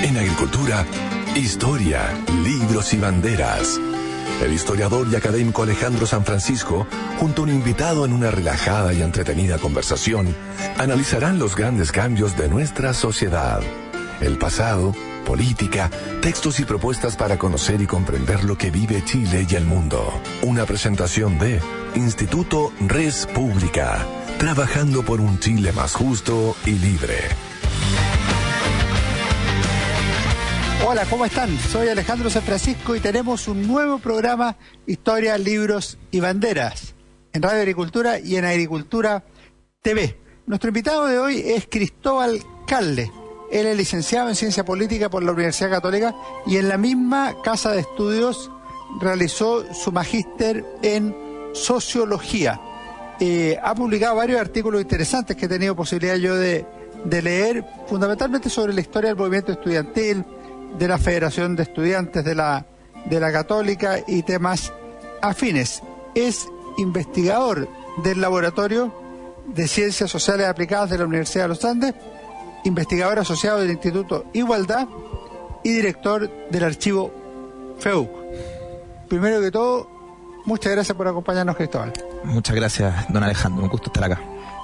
En agricultura, historia, libros y banderas. El historiador y académico Alejandro San Francisco, junto a un invitado en una relajada y entretenida conversación, analizarán los grandes cambios de nuestra sociedad, el pasado, política, textos y propuestas para conocer y comprender lo que vive Chile y el mundo. Una presentación de Instituto Res Pública, trabajando por un Chile más justo y libre. Hola, ¿cómo están? Soy Alejandro San Francisco y tenemos un nuevo programa, Historia, Libros y Banderas, en Radio Agricultura y en Agricultura TV. Nuestro invitado de hoy es Cristóbal Calde. Él es licenciado en Ciencia Política por la Universidad Católica y en la misma casa de estudios realizó su magíster en Sociología. Ha publicado varios artículos interesantes que he tenido posibilidad yo de leer, fundamentalmente sobre la historia del movimiento estudiantil, de la Federación de Estudiantes de la Católica y temas afines. Es investigador del Laboratorio de Ciencias Sociales Aplicadas de la Universidad de los Andes, investigador asociado del Instituto Igualdad y director del archivo FEUC. Primero que todo, muchas gracias por acompañarnos, Cristóbal. Muchas gracias, don Alejandro, un gusto estar acá.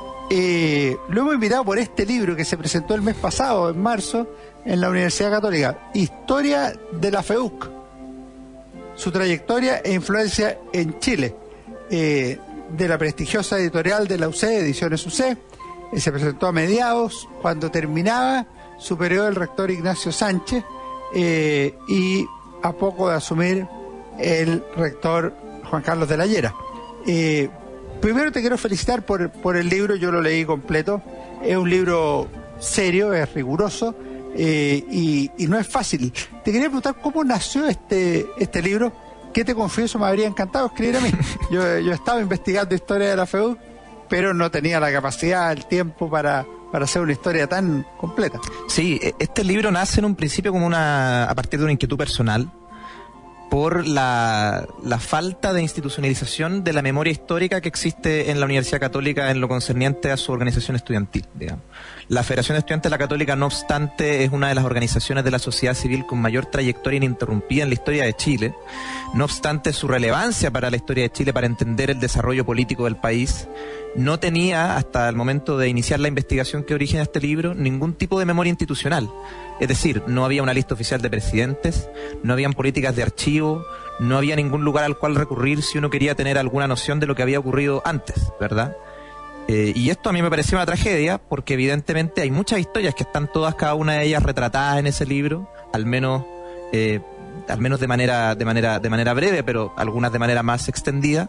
Lo hemos invitado por este libro que se presentó el mes pasado, en marzo, en la Universidad Católica, Historia de la FEUC, su trayectoria e influencia en Chile, de la prestigiosa editorial de la UC, Ediciones UC. Se presentó a mediados, cuando terminaba su periodo el rector Ignacio Sánchez, y a poco de asumir el rector Juan Carlos de la Llera. Primero te quiero felicitar por el libro, yo lo leí completo. Es un libro serio, es riguroso, y no es fácil. Te quería preguntar cómo nació este libro, que te confieso me habría encantado escribir a mí. Yo estaba investigando historia de la FEUC, pero no tenía la capacidad, el tiempo para hacer una historia tan completa. Sí, este libro nace en un principio como a partir de una inquietud personal, por la falta de institucionalización de la memoria histórica que existe en la Universidad Católica en lo concerniente a su organización estudiantil, digamos. La Federación de Estudiantes de la Católica, no obstante, es una de las organizaciones de la sociedad civil con mayor trayectoria ininterrumpida en la historia de Chile. No obstante su relevancia para la historia de Chile, para entender el desarrollo político del país, no tenía, hasta el momento de iniciar la investigación que origina este libro, ningún tipo de memoria institucional. Es decir, no había una lista oficial de presidentes, no habían políticas de archivo, no había ningún lugar al cual recurrir si uno quería tener alguna noción de lo que había ocurrido antes, ¿verdad? Y esto a mí me pareció una tragedia, porque evidentemente hay muchas historias que están todas, cada una de ellas retratadas en ese libro, al menos de manera breve, pero algunas de manera más extendida.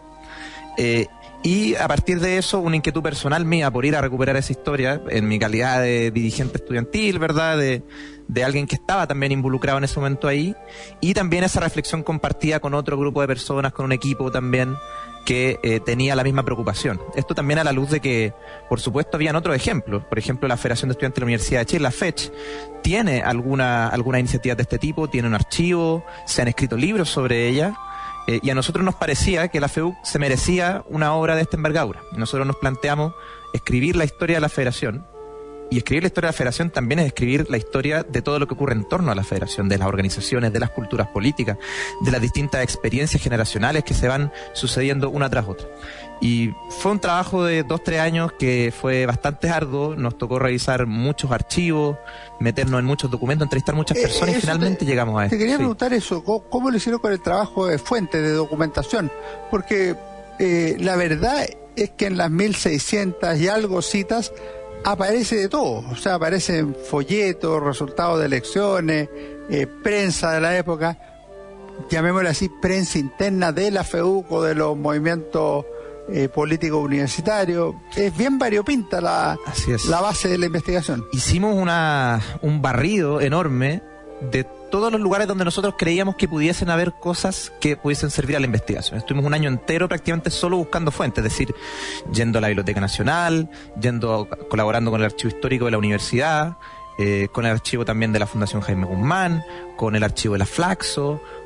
Y a partir de eso, una inquietud personal mía por ir a recuperar esa historia, en mi calidad de dirigente estudiantil, ¿verdad?, de alguien que estaba también involucrado en ese momento ahí, y también esa reflexión compartida con otro grupo de personas, con un equipo también que tenía la misma preocupación. Esto también a la luz de que, por supuesto, habían otros ejemplos. Por ejemplo, la Federación de Estudiantes de la Universidad de Chile, la FECH, tiene alguna iniciativa de este tipo, tiene un archivo, se han escrito libros sobre ella. Y a nosotros nos parecía que la FEUC se merecía una obra de esta envergadura. Y nosotros nos planteamos escribir la historia de la Federación. Y escribir la historia de la Federación también es escribir la historia de todo lo que ocurre en torno a la Federación, de las organizaciones, de las culturas políticas, de las distintas experiencias generacionales que se van sucediendo una tras otra. Y fue un trabajo de 2-3 años que fue bastante arduo. Nos tocó revisar muchos archivos, meternos en muchos documentos, entrevistar muchas personas y finalmente llegamos a esto. Te quería preguntar eso, ¿cómo lo hicieron con el trabajo de fuente, de documentación? Porque la verdad es que en las 1600 y algo citas aparece de todo. O sea, aparecen folletos, resultados de elecciones, prensa de la época, llamémosle así, prensa interna de la FEUC o de los movimientos político universitario. Es bien variopinta la base de la investigación. Hicimos un barrido enorme de todos los lugares donde nosotros creíamos que pudiesen haber cosas que pudiesen servir a la investigación. Estuvimos un año entero prácticamente solo buscando fuentes, es decir, yendo a la Biblioteca Nacional, colaborando con el Archivo Histórico de la Universidad, con el archivo también de la Fundación Jaime Guzmán, con el archivo de la Flaxo,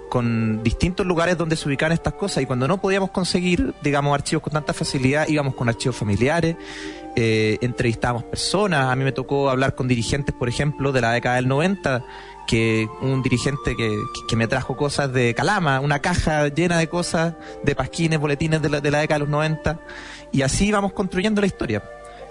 con distintos lugares donde se ubicaban estas cosas, y cuando no podíamos conseguir, digamos, archivos con tanta facilidad, íbamos con archivos familiares, entrevistábamos personas. A mí me tocó hablar con dirigentes, por ejemplo, de la década del 90, que un dirigente que me trajo cosas de Calama, una caja llena de cosas, de pasquines, boletines de la década de los 90, y así íbamos construyendo la historia.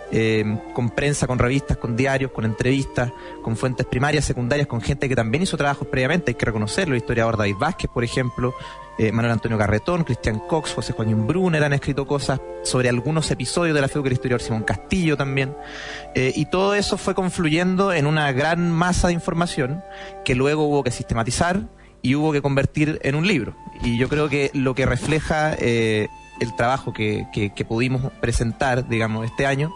Con prensa, con revistas, con diarios, con entrevistas, con fuentes primarias, secundarias, con gente que también hizo trabajos previamente, hay que reconocerlo. El historiador David Vázquez, por ejemplo, Manuel Antonio Carretón, Cristian Cox, José Joaquín Brunner han escrito cosas sobre algunos episodios de la FEUC, el historiador Simón Castillo también, y todo eso fue confluyendo en una gran masa de información que luego hubo que sistematizar y hubo que convertir en un libro. Y yo creo que lo que refleja el trabajo que pudimos presentar, digamos, este año,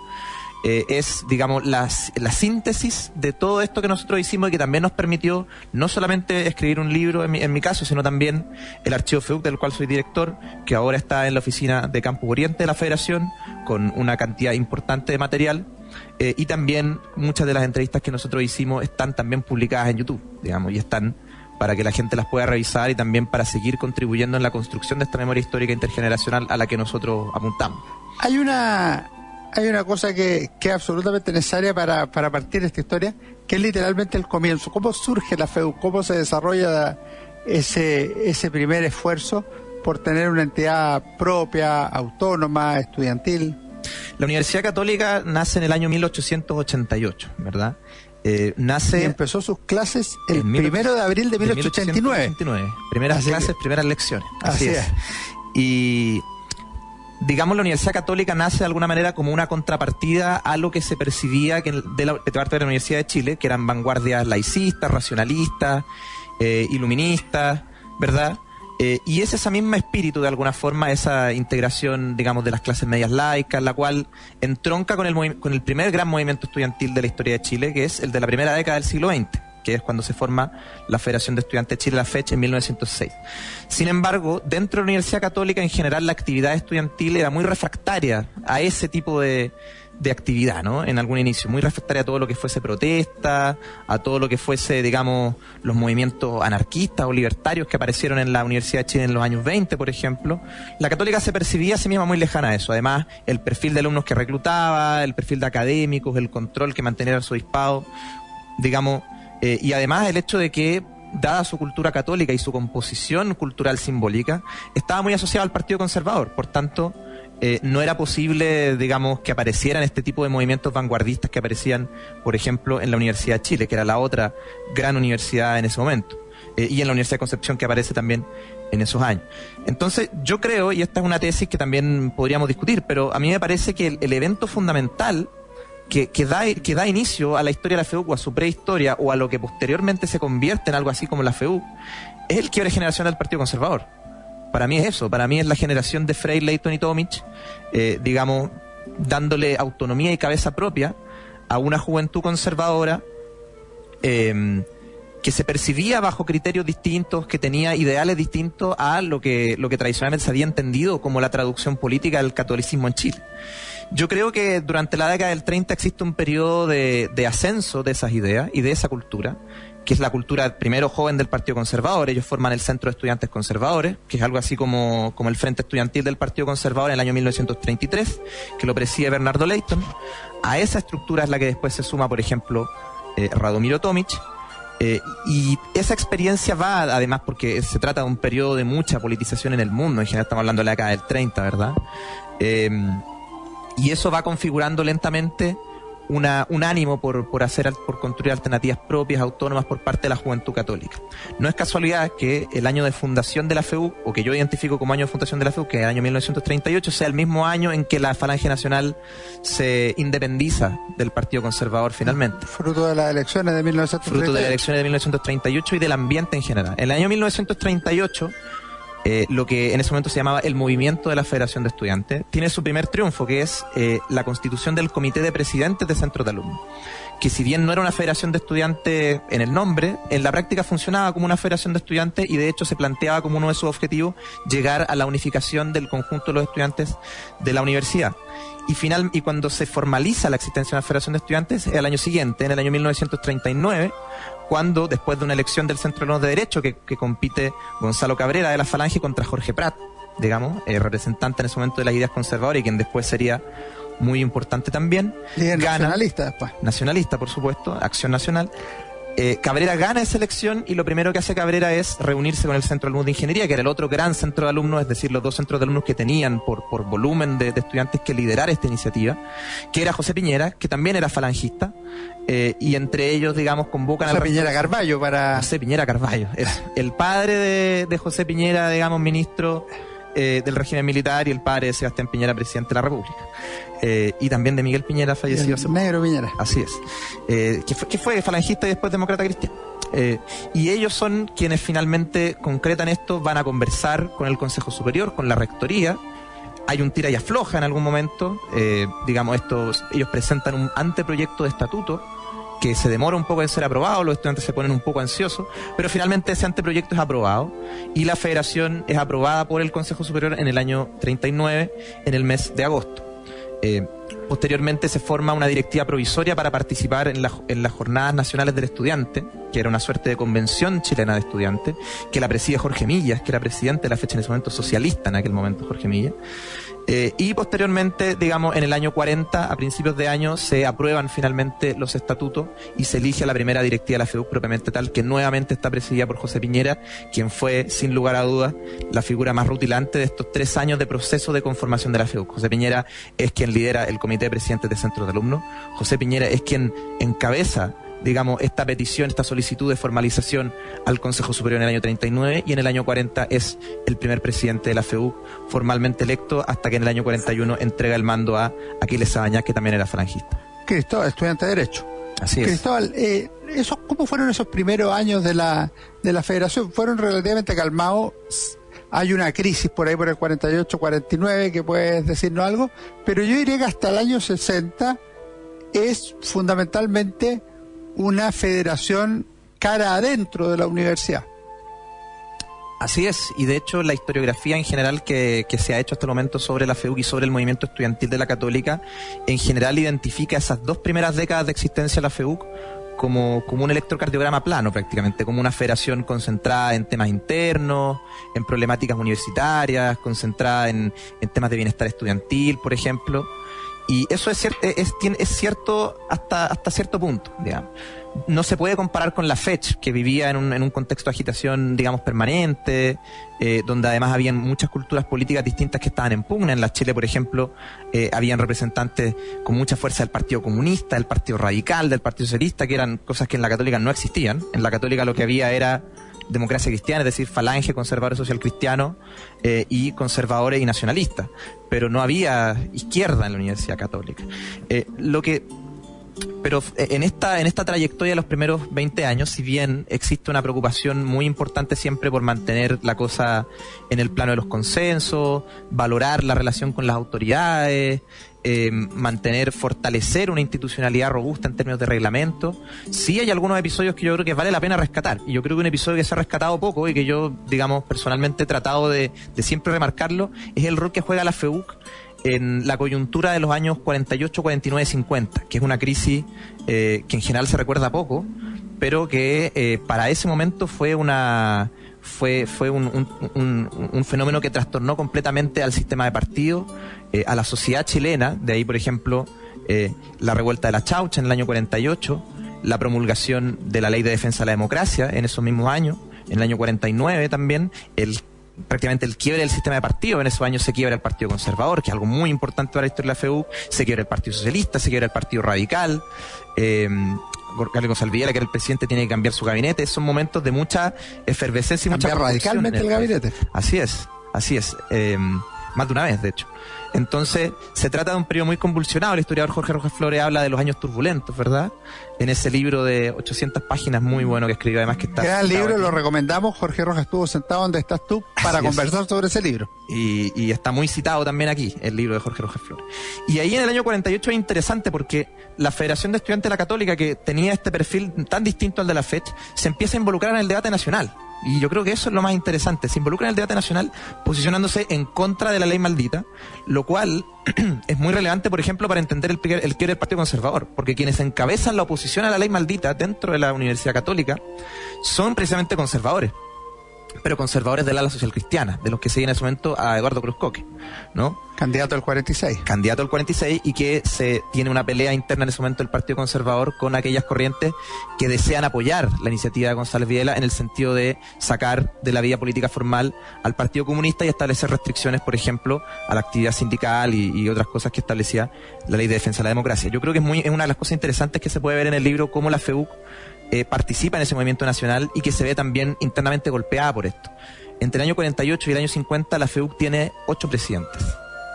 es, digamos, la síntesis de todo esto que nosotros hicimos, y que también nos permitió no solamente escribir un libro, en mi caso, sino también el archivo FEUC, del cual soy director, que ahora está en la oficina de Campo Oriente de la Federación, con una cantidad importante de material, y también muchas de las entrevistas que nosotros hicimos están también publicadas en YouTube, digamos, y están para que la gente las pueda revisar, y también para seguir contribuyendo en la construcción de esta memoria histórica intergeneracional a la que nosotros apuntamos. Hay una cosa que es absolutamente necesaria para partir esta historia, que es literalmente el comienzo. ¿Cómo surge la FEUC? ¿Cómo se desarrolla ese primer esfuerzo por tener una entidad propia, autónoma, estudiantil? La Universidad Católica nace en el año 1888, ¿verdad? Y empezó sus clases el 1 de abril de 1889. Primeras clases, primeras lecciones. Así es. Y digamos, la Universidad Católica nace de alguna manera como una contrapartida a lo que se percibía de parte de la Universidad de Chile, que eran vanguardias laicistas, racionalistas, iluministas, ¿verdad? Y es ese mismo espíritu, de alguna forma, esa integración, digamos, de las clases medias laicas, la cual entronca con el primer gran movimiento estudiantil de la historia de Chile, que es el de la primera década del siglo XX, que es cuando se forma la Federación de Estudiantes de Chile, la FECH, en 1906. Sin embargo, dentro de la Universidad Católica, en general, la actividad estudiantil era muy refractaria a ese tipo de actividad, ¿no? En algún inicio, muy refractaria a todo lo que fuese protesta, a todo lo que fuese, digamos, los movimientos anarquistas o libertarios que aparecieron en la Universidad de Chile en los años 20, por ejemplo. La Católica se percibía a sí misma muy lejana a eso. Además, el perfil de alumnos que reclutaba, el perfil de académicos, el control que mantenía el arzobispado, digamos, y además el hecho de que, dada su cultura católica y su composición cultural simbólica, estaba muy asociado al Partido Conservador. Por tanto, no era posible, digamos, que aparecieran este tipo de movimientos vanguardistas que aparecían, por ejemplo, en la Universidad de Chile, que era la otra gran universidad en ese momento, y en la Universidad de Concepción, que aparece también en esos años. Entonces, yo creo, y esta es una tesis que también podríamos discutir, pero a mí me parece que el evento fundamental que da inicio a la historia de la FEUC, o a su prehistoria, o a lo que posteriormente se convierte en algo así como la FEUC, es el quiebre generacional del Partido Conservador. Para mí es eso, para mí es la generación de Frei, Leighton y Tomic, digamos, dándole autonomía y cabeza propia a una juventud conservadora que se percibía bajo criterios distintos, que tenía ideales distintos a lo que tradicionalmente se había entendido como la traducción política del catolicismo en Chile. Yo creo que durante la década del 30 existe un periodo de ascenso de esas ideas y de esa cultura, que es la cultura primero joven del Partido Conservador. Ellos forman el Centro de Estudiantes Conservadores, que es algo así como el Frente Estudiantil del Partido Conservador en el año 1933, que lo preside Bernardo Leighton. A esa estructura es la que después se suma, por ejemplo, Radomiro Tomic. Y esa experiencia va, además, porque se trata de un periodo de mucha politización en el mundo. En general estamos hablando de la década del 30, ¿verdad? Y eso va configurando lentamente un ánimo por construir alternativas propias, autónomas, por parte de la juventud católica. No es casualidad que el año de fundación de la FEUC, o que yo identifico como año de fundación de la FEUC, que es el año 1938, sea el mismo año en que la Falange Nacional se independiza del Partido Conservador finalmente. Fruto de las elecciones de 1938. Fruto de las elecciones de 1938 y del ambiente en general. En el año 1938... lo que en ese momento se llamaba el Movimiento de la Federación de Estudiantes, tiene su primer triunfo, que es la constitución del Comité de Presidentes de Centros de Alumnos, que si bien no era una federación de estudiantes en el nombre, en la práctica funcionaba como una federación de estudiantes y de hecho se planteaba como uno de sus objetivos llegar a la unificación del conjunto de los estudiantes de la universidad. Y cuando se formaliza la existencia de una federación de estudiantes es al año siguiente, en el año 1939, cuando después de una elección del Centro de Alumnos de Derecho que compite Gonzalo Cabrera de la Falange contra Jorge Prat, digamos, representante en ese momento de las ideas conservadoras y quien después sería muy importante también. Líder nacionalista después. Nacionalista, por supuesto, Acción Nacional. Cabrera gana esa elección y lo primero que hace Cabrera es reunirse con el Centro de Alumnos de Ingeniería, que era el otro gran centro de alumnos, es decir, los dos centros de alumnos que tenían por volumen de estudiantes que liderar esta iniciativa, que era José Piñera, que también era falangista, y entre ellos, digamos, convocan José Piñera Carballo José Piñera Carballo, es el padre de José Piñera, digamos, ministro del régimen militar, y el padre de Sebastián Piñera, presidente de la República. Y también de Miguel Piñera, fallecido hace poco. Negro Piñera. Así es. Que fue falangista y después demócrata cristiano. Y ellos son quienes finalmente concretan esto, van a conversar con el Consejo Superior, con la Rectoría. Hay un tira y afloja en algún momento. Digamos, ellos presentan un anteproyecto de estatuto que se demora un poco en ser aprobado, los estudiantes se ponen un poco ansiosos, pero finalmente ese anteproyecto es aprobado y la federación es aprobada por el Consejo Superior en el año 39, en el mes de agosto. Posteriormente se forma una directiva provisoria para participar en las Jornadas Nacionales del Estudiante, que era una suerte de convención chilena de estudiantes, que la preside Jorge Millas, que era presidente de la fecha en ese momento socialista, en aquel momento Jorge Millas. Y posteriormente, digamos, en el año 40, a principios de año, se aprueban finalmente los estatutos y se elige a la primera directiva de la FEUC propiamente tal, que nuevamente está presidida por José Piñera, quien fue, sin lugar a dudas, la figura más rutilante de estos 3 años de proceso de conformación de la FEUC. José Piñera es quien lidera el Comité de Presidentes de Centros de Alumnos. José Piñera es quien encabeza, digamos, esta petición, esta solicitud de formalización al Consejo Superior en el año 39 y en el año 40 es el primer presidente de la FEUC formalmente electo hasta que en el año 41 entrega el mando a Aquiles Sabañá, que también era falangista. Cristóbal, estudiante de Derecho. Así es. Cristóbal, ¿cómo fueron esos primeros años de la federación? ¿Fueron relativamente calmados? Hay una crisis por ahí por el 48-49 que puedes decirnos algo, pero yo diría que hasta el año 60 es fundamentalmente una federación cara adentro de la universidad. Así es, y de hecho la historiografía en general que se ha hecho hasta el momento sobre la FEUC y sobre el movimiento estudiantil de la Católica, en general identifica esas 2 primeras décadas de existencia de la FEUC como un electrocardiograma plano prácticamente, como una federación concentrada en temas internos, en problemáticas universitarias, concentrada en temas de bienestar estudiantil, por ejemplo. Y eso es cierto hasta cierto punto, digamos. No se puede comparar con la FECH, que vivía en un contexto de agitación, digamos, permanente, donde además habían muchas culturas políticas distintas que estaban en pugna. En la Chile, por ejemplo, habían representantes con mucha fuerza del Partido Comunista, del Partido Radical, del Partido Socialista, que eran cosas que en la Católica no existían. En la Católica lo que había era democracia cristiana, es decir, falange, conservadores social cristianos y conservadores y nacionalistas, pero no había izquierda en la Universidad Católica. Pero en esta trayectoria de los primeros 20 años, si bien existe una preocupación muy importante siempre por mantener la cosa en el plano de los consensos, valorar la relación con las autoridades, fortalecer una institucionalidad robusta en términos de reglamento, sí hay algunos episodios que yo creo que vale la pena rescatar. Y yo creo que un episodio que se ha rescatado poco y que yo, digamos, personalmente he tratado de siempre remarcarlo, es el rol que juega la FEUC en la coyuntura de los años 48, 49, 50, que es una crisis que en general se recuerda poco, pero que para ese momento fue un fenómeno que trastornó completamente al sistema de partidos, a la sociedad chilena. De ahí, por ejemplo, la revuelta de la Chaucha en el año 48, la promulgación de la Ley de Defensa de la Democracia en esos mismos años, en el año 49 también, prácticamente el quiebre del sistema de partidos. En esos años se quiebra el Partido Conservador, que es algo muy importante para la historia de la FEUC, se quiebra el Partido Socialista, se quiebra el Partido Radical, González Villela, que era el presidente, tiene que cambiar su gabinete. Son momentos de mucha efervescencia y mucha cambiar radicalmente el gabinete. Así es. más de una vez, de hecho. Entonces, se trata de un periodo muy convulsionado. El historiador Jorge Rojas Flores habla de los años turbulentos, ¿verdad? En ese libro de 800 páginas muy bueno que escribió, además que está... Gran libro, aquí. lo recomendamos. Jorge Rojas estuvo sentado donde estás tú para Así conversar sobre ese libro. Y está muy citado también aquí, el libro de Jorge Rojas Flores. Y ahí en el año 48 es interesante porque la Federación de Estudiantes de la Católica, que tenía este perfil tan distinto al de la FECH, se empieza a involucrar en el debate nacional. Y yo creo que eso es lo más interesante. Se involucra en el debate nacional posicionándose en contra de la ley maldita, lo cual es muy relevante, por ejemplo, para entender el quiebre del Partido Conservador, porque quienes encabezan la oposición a la ley maldita dentro de la Universidad Católica son precisamente conservadores, pero conservadores del ala social cristiana, de los que seguían en ese momento a Eduardo Cruz Coque, ¿no? Candidato al 46. Candidato al 46, y que se tiene una pelea interna en ese momento del Partido Conservador con aquellas corrientes que desean apoyar la iniciativa de González Videla en el sentido de sacar de la vía política formal al Partido Comunista y establecer restricciones, por ejemplo, a la actividad sindical y otras cosas que establecía la Ley de Defensa de la Democracia. Yo creo que es una de las cosas interesantes que se puede ver en el libro, cómo la FEUC participa en ese movimiento nacional y que se ve también internamente golpeada por esto. Entre el año 48 y el año 50 la FEUC tiene 8 presidentes.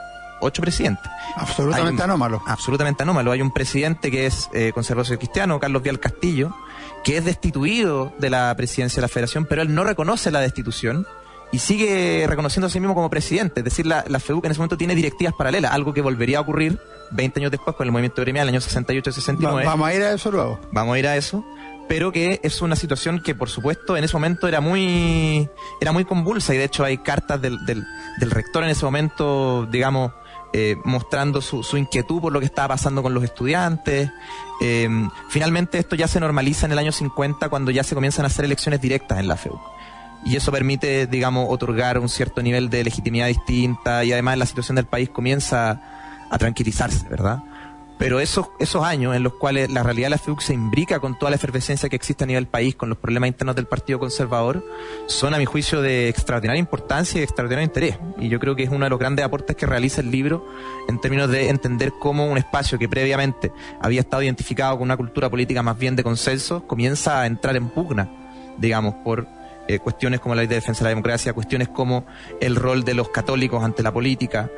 8 presidentes. Absolutamente anómalo. Absolutamente anómalo. Hay un presidente que es conservador cristiano, Carlos Vial Castillo, que es destituido de la presidencia de la Federación, pero él no reconoce la destitución y sigue reconociendo a sí mismo como presidente. Es decir, la FEUC en ese momento tiene directivas paralelas, algo que volvería a ocurrir 20 años después con el movimiento gremial, en el año 68 y 69. Vamos a ir a eso luego. Vamos a ir a eso. Pero que es una situación que, por supuesto, en ese momento era muy convulsa, y de hecho hay cartas del rector en ese momento, digamos, mostrando su inquietud por lo que estaba pasando con los estudiantes. Finalmente esto ya se normaliza en el año 50, cuando ya se comienzan a hacer elecciones directas en la FEUC. Y eso permite, digamos, otorgar un cierto nivel de legitimidad distinta, y además la situación del país comienza a tranquilizarse, ¿verdad? Pero esos años en los cuales la realidad de la FEUC se imbrica con toda la efervescencia que existe a nivel país, con los problemas internos del Partido Conservador, son, a mi juicio, de extraordinaria importancia y de extraordinario interés. Y yo creo que es uno de los grandes aportes que realiza el libro en términos de entender cómo un espacio que previamente había estado identificado con una cultura política más bien de consenso comienza a entrar en pugna, digamos, por cuestiones como la Ley de Defensa de la Democracia, cuestiones como el rol de los católicos ante la política,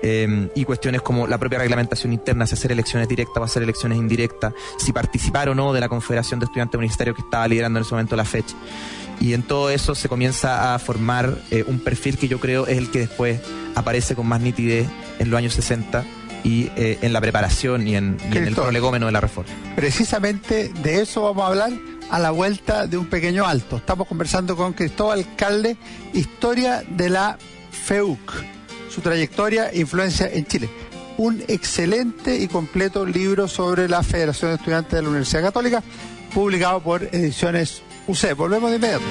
y cuestiones como la propia reglamentación interna, si hacer elecciones directas o hacer elecciones indirectas, si participar o no de la Confederación de Estudiantes Universitarios que estaba liderando en ese momento la FECH. Y en todo eso se comienza a formar un perfil que yo creo es el que después aparece con más nitidez en los años 60 y en la preparación y en el prolegómeno de la reforma. Precisamente de eso vamos a hablar a la vuelta de un pequeño alto. Estamos conversando con Cristóbal Calde, Historia de la FEUC, su trayectoria e influencia en Chile. Un excelente y completo libro sobre la Federación de Estudiantes de la Universidad Católica, publicado por Ediciones UC. Volvemos de inmediato.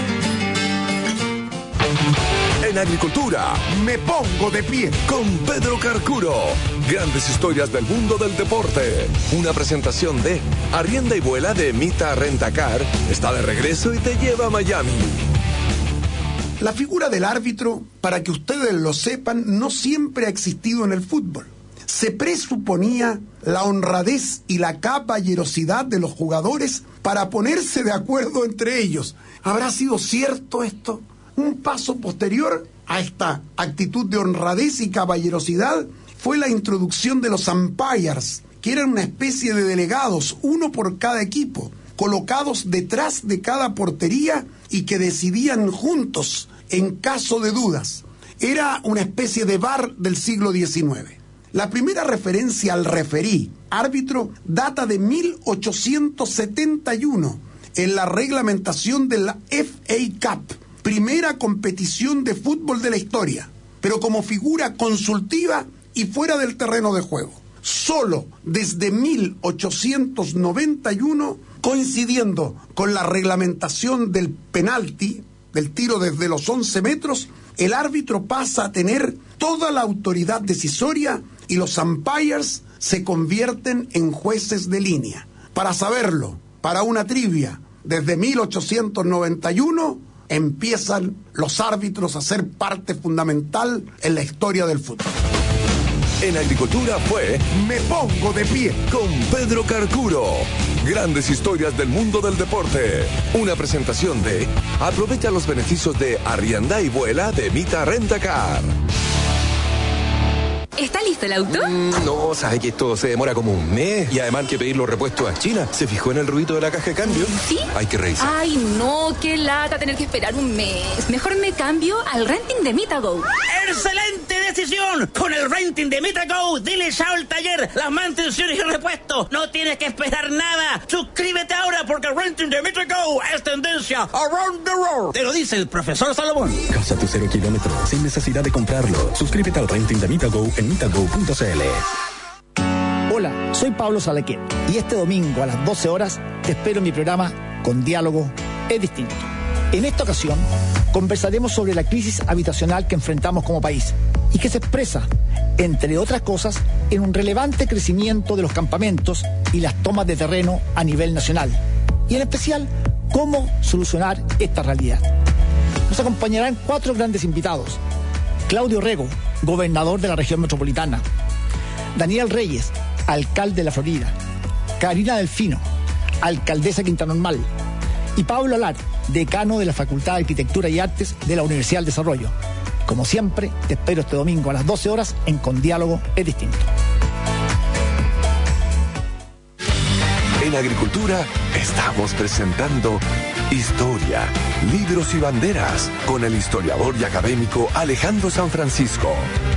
En agricultura, Me pongo de pie. con Pedro Carcuro. Grandes historias del mundo del deporte. Una presentación de Arrienda y Vuela de Mita Rentacar. Está de regreso y te lleva a Miami. La figura del árbitro, para que ustedes lo sepan, no siempre ha existido en el fútbol. Se presuponía la honradez y la caballerosidad de los jugadores para ponerse de acuerdo entre ellos. ¿Habrá sido cierto esto? Un paso posterior a esta actitud de honradez y caballerosidad fue la introducción de los umpires, que eran una especie de delegados, uno por cada equipo, colocados detrás de cada portería y que decidían juntos en caso de dudas. Era una especie de VAR del siglo XIX. La primera referencia al referí, árbitro, data de 1871 en la reglamentación de la FA Cup, primera competición de fútbol de la historia, pero como figura consultiva y fuera del terreno de juego. Solo desde 1891, coincidiendo con la reglamentación del penalti, del tiro desde los 11 metros, el árbitro pasa a tener toda la autoridad decisoria y los umpires se convierten en jueces de línea. Para saberlo, para una trivia, desde 1891 empiezan los árbitros a ser parte fundamental en la historia del fútbol. En agricultura fue Me pongo de pie. con Pedro Carcuro. Grandes historias del mundo del deporte. Una presentación de aprovecha los beneficios de Arrienda y Vuela de Mita Rentacar. ¿Está listo el auto? No, sabe que esto se demora como un mes y además hay que pedir los repuestos a China. ¿Se fijó en el ruido de la caja de cambio? ¿Sí? Hay que revisar. Ay, no, qué lata tener que esperar un mes. Mejor me cambio al renting de Mitago. ¡Excelente decisión! Con el renting de Mitago, dile chao al taller, las mantenciones y repuestos. No tienes que esperar nada. Suscríbete ahora porque el renting de Mitago es tendencia around the world. Te lo dice el profesor Salomón. Casa tu 0 kilómetro sin necesidad de comprarlo. Suscríbete al renting de Mitago en mitago.cl. Hola, soy Pablo Salaquet y este domingo a las 12 horas te espero en mi programa Con Diálogo es Distinto. En esta ocasión conversaremos sobre la crisis habitacional que enfrentamos como país y que se expresa, entre otras cosas, en un relevante crecimiento de los campamentos y las tomas de terreno a nivel nacional. Y en especial, cómo solucionar esta realidad. Nos acompañarán 4 grandes invitados. Claudio Rego, gobernador de la región metropolitana. Daniel Reyes, alcalde de la Florida. Karina Delfino, alcaldesa de Quinta Normal. Y Pablo Alar, decano de la Facultad de Arquitectura y Artes de la Universidad del Desarrollo. Como siempre, te espero este domingo a las 12 horas en Con Diálogo es Distinto. En Agricultura estamos presentando Historia, Libros y Banderas con el historiador y académico Alejandro San Francisco.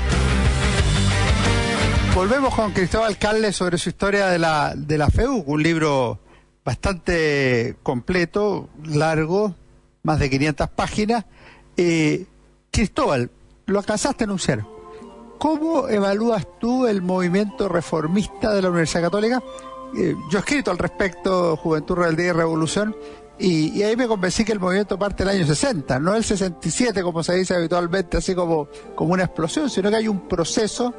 Volvemos con Cristóbal Calle sobre su historia de la FEUC, un libro bastante completo, largo, más de 500 páginas. Cristóbal, lo alcanzaste a anunciar. ¿Cómo evalúas tú el movimiento reformista de la Universidad Católica? Yo he escrito al respecto, Juventud, Rebeldía y Revolución, y ahí me convencí que el movimiento parte del año 60, no el 67 como se dice habitualmente, así como una explosión, sino que hay un proceso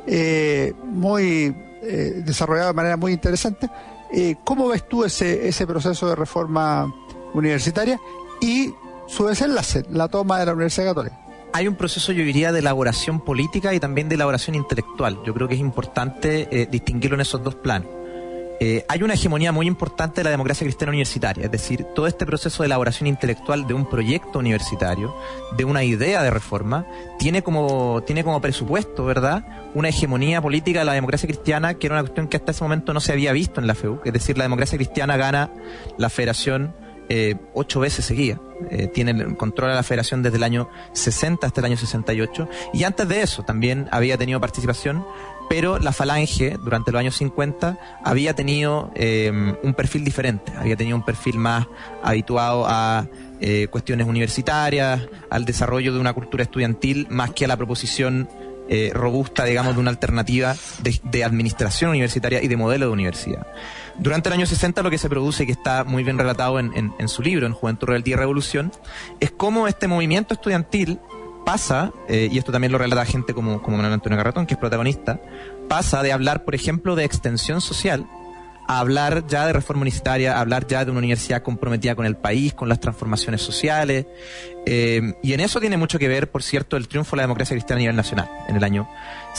muy desarrollado de manera muy interesante. ¿Cómo ves tú ese proceso de reforma universitaria y su desenlace, la toma de la Universidad Católica? Hay un proceso, yo diría, de elaboración política y también de elaboración intelectual. Yo creo que es importante distinguirlo en esos dos planos. Hay una hegemonía muy importante de la democracia cristiana universitaria, es decir, todo este proceso de elaboración intelectual de un proyecto universitario, de una idea de reforma, tiene como presupuesto, ¿verdad?, una hegemonía política de la democracia cristiana, que era una cuestión que hasta ese momento no se había visto en la FEUC. Es decir, la democracia cristiana gana la federación 8 veces seguidas. Controla la federación desde el año 60 hasta el año 68, y antes de eso también había tenido participación, pero la Falange durante los años 50 había tenido un perfil diferente, había tenido un perfil más habituado a cuestiones universitarias, al desarrollo de una cultura estudiantil, más que a la proposición robusta, digamos, de una alternativa de administración universitaria y de modelo de universidad. Durante el año 60 lo que se produce, que está muy bien relatado en su libro, en Juventud, Rebeldía y Revolución, es cómo este movimiento estudiantil pasa, y esto también lo relata gente como Manuel Antonio Carretón, que es protagonista, pasa de hablar, por ejemplo, de extensión social, a hablar ya de reforma universitaria, a hablar ya de una universidad comprometida con el país, con las transformaciones sociales, y en eso tiene mucho que ver, por cierto, el triunfo de la democracia cristiana a nivel nacional, en el año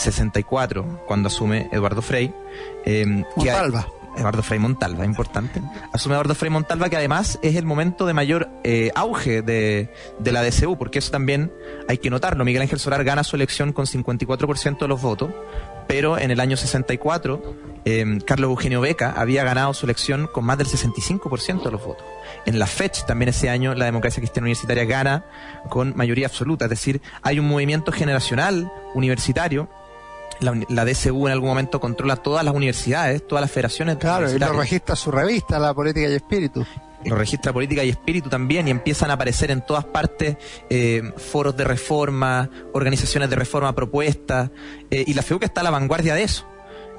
64, cuando asume Eduardo Frei. Montalva. Eduardo Frei Montalva, importante. Asume Eduardo Frei Montalva, que además es el momento de mayor auge de la DCU, porque eso también hay que notarlo. Miguel Ángel Solar gana su elección con 54% de los votos, pero en el año 64 Carlos Eugenio Beca había ganado su elección con más del 65% de los votos. En la FECH también ese año la democracia cristiana universitaria gana con mayoría absoluta, es decir, hay un movimiento generacional universitario. La DCU en algún momento controla todas las universidades, todas las federaciones. Claro, y lo registra su revista, La Política y Espíritu. Lo registra Política y Espíritu también, y empiezan a aparecer en todas partes foros de reforma, organizaciones de reforma propuestas, y la FEUC está a la vanguardia de eso.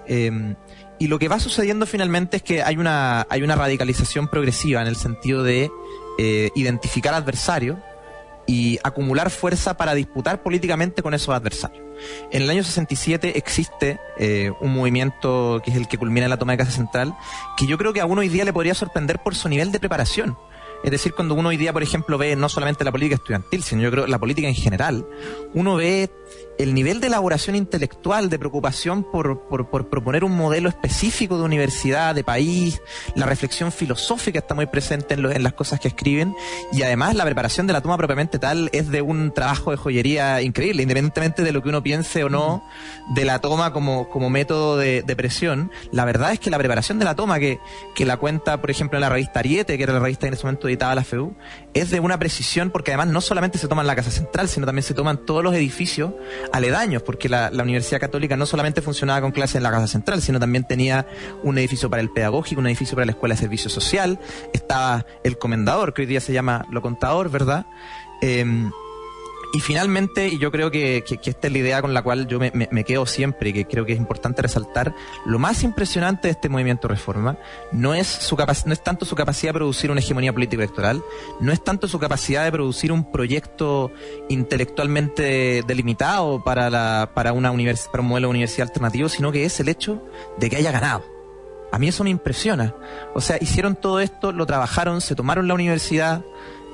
Y lo que va sucediendo finalmente es que hay una radicalización progresiva en el sentido de identificar adversarios y acumular fuerza para disputar políticamente con esos adversarios. En el año 67 existe un movimiento que es el que culmina en la toma de Casa Central, que yo creo que a uno hoy día le podría sorprender por su nivel de preparación. Es decir, cuando uno hoy día, por ejemplo, ve no solamente la política estudiantil, sino yo creo la política en general, uno ve el nivel de elaboración intelectual, de preocupación por proponer un modelo específico de universidad, de país, la reflexión filosófica está muy presente en las cosas que escriben, y además la preparación de la toma propiamente tal es de un trabajo de joyería increíble, independientemente de lo que uno piense o no de la toma como método de presión. La verdad es que la preparación de la toma, que la cuenta, por ejemplo, en la revista Ariete, que era la revista que en ese momento editaba la FEU, es de una precisión, porque además no solamente se toma en la Casa Central, sino también se toman todos los edificios aledaños, porque la Universidad Católica no solamente funcionaba con clases en la Casa Central, sino también tenía un edificio para el pedagógico, un edificio para la Escuela de Servicio Social, estaba el comendador, que hoy día se llama lo contador, ¿verdad? Y finalmente, y yo creo que esta es la idea con la cual yo me quedo siempre, y que creo que es importante resaltar, lo más impresionante de este movimiento Reforma no es tanto su capacidad de producir una hegemonía político-electoral, no es tanto su capacidad de producir un proyecto intelectualmente delimitado para un modelo de universidad alternativo, sino que es el hecho de que haya ganado. A mí eso me impresiona. O sea, hicieron todo esto, lo trabajaron, se tomaron la universidad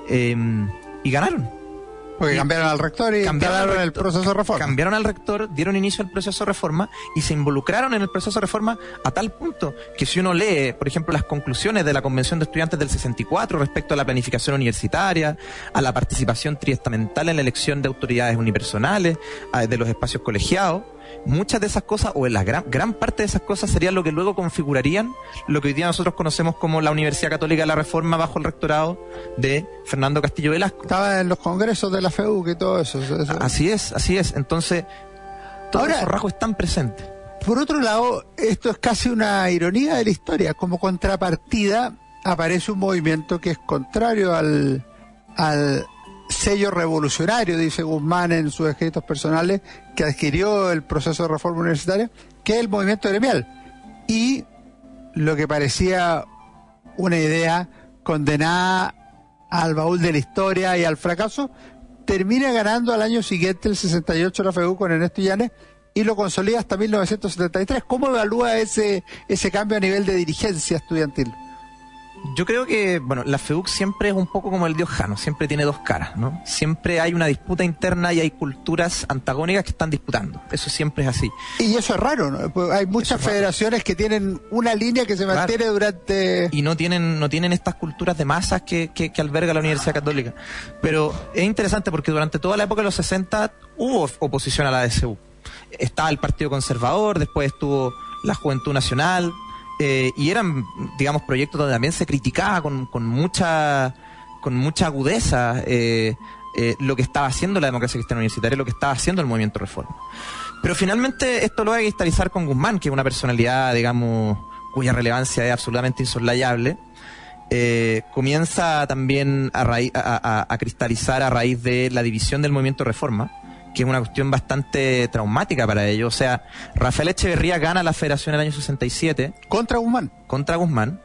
y ganaron. Porque cambiaron al rector y cambiaron el proceso de reforma. Cambiaron al rector, dieron inicio al proceso de reforma y se involucraron en el proceso de reforma a tal punto que si uno lee, por ejemplo, las conclusiones de la Convención de Estudiantes del 64 respecto a la planificación universitaria, a la participación triestamental en la elección de autoridades unipersonales, de los espacios colegiados, muchas de esas cosas, o en la gran parte de esas cosas, serían lo que luego configurarían lo que hoy día nosotros conocemos como la Universidad Católica de la Reforma bajo el rectorado de Fernando Castillo Velasco. Estaba en los congresos de la FEU y todo eso. Así es. Entonces, todos esos rasgos están presentes. Por otro lado, esto es casi una ironía de la historia. Como contrapartida, aparece un movimiento que es contrario al sello revolucionario, dice Guzmán en sus escritos personales, que adquirió el proceso de reforma universitaria, que es el movimiento gremial. Y lo que parecía una idea condenada al baúl de la historia y al fracaso, termina ganando al año siguiente, el 68, la FEU con Ernesto Illanes, y lo consolida hasta 1973. ¿Cómo evalúa ese cambio a nivel de dirigencia estudiantil? Yo creo que, la FEUC siempre es un poco como el dios Jano, siempre tiene dos caras, ¿no? Siempre hay una disputa interna y hay culturas antagónicas que están disputando. Eso siempre es así. Y eso es raro, ¿no? Pues hay muchas federaciones que tienen una línea que se mantiene durante... Y no tienen estas culturas de masas que alberga la Universidad Católica. Pero es interesante porque durante toda la época de los 60 hubo oposición a la DCU. Estaba el Partido Conservador, después estuvo la Juventud Nacional... y eran, digamos, proyectos donde también se criticaba con mucha agudeza lo que estaba haciendo la democracia cristiana universitaria, lo que estaba haciendo el movimiento Reforma. Pero finalmente esto lo hay que cristalizar con Guzmán, que es una personalidad, digamos, cuya relevancia es absolutamente insoslayable. Comienza también a cristalizar a raíz de la división del movimiento Reforma, que es una cuestión bastante traumática para ellos. O sea, Rafael Echeverría gana la federación en el año 67. Contra Guzmán.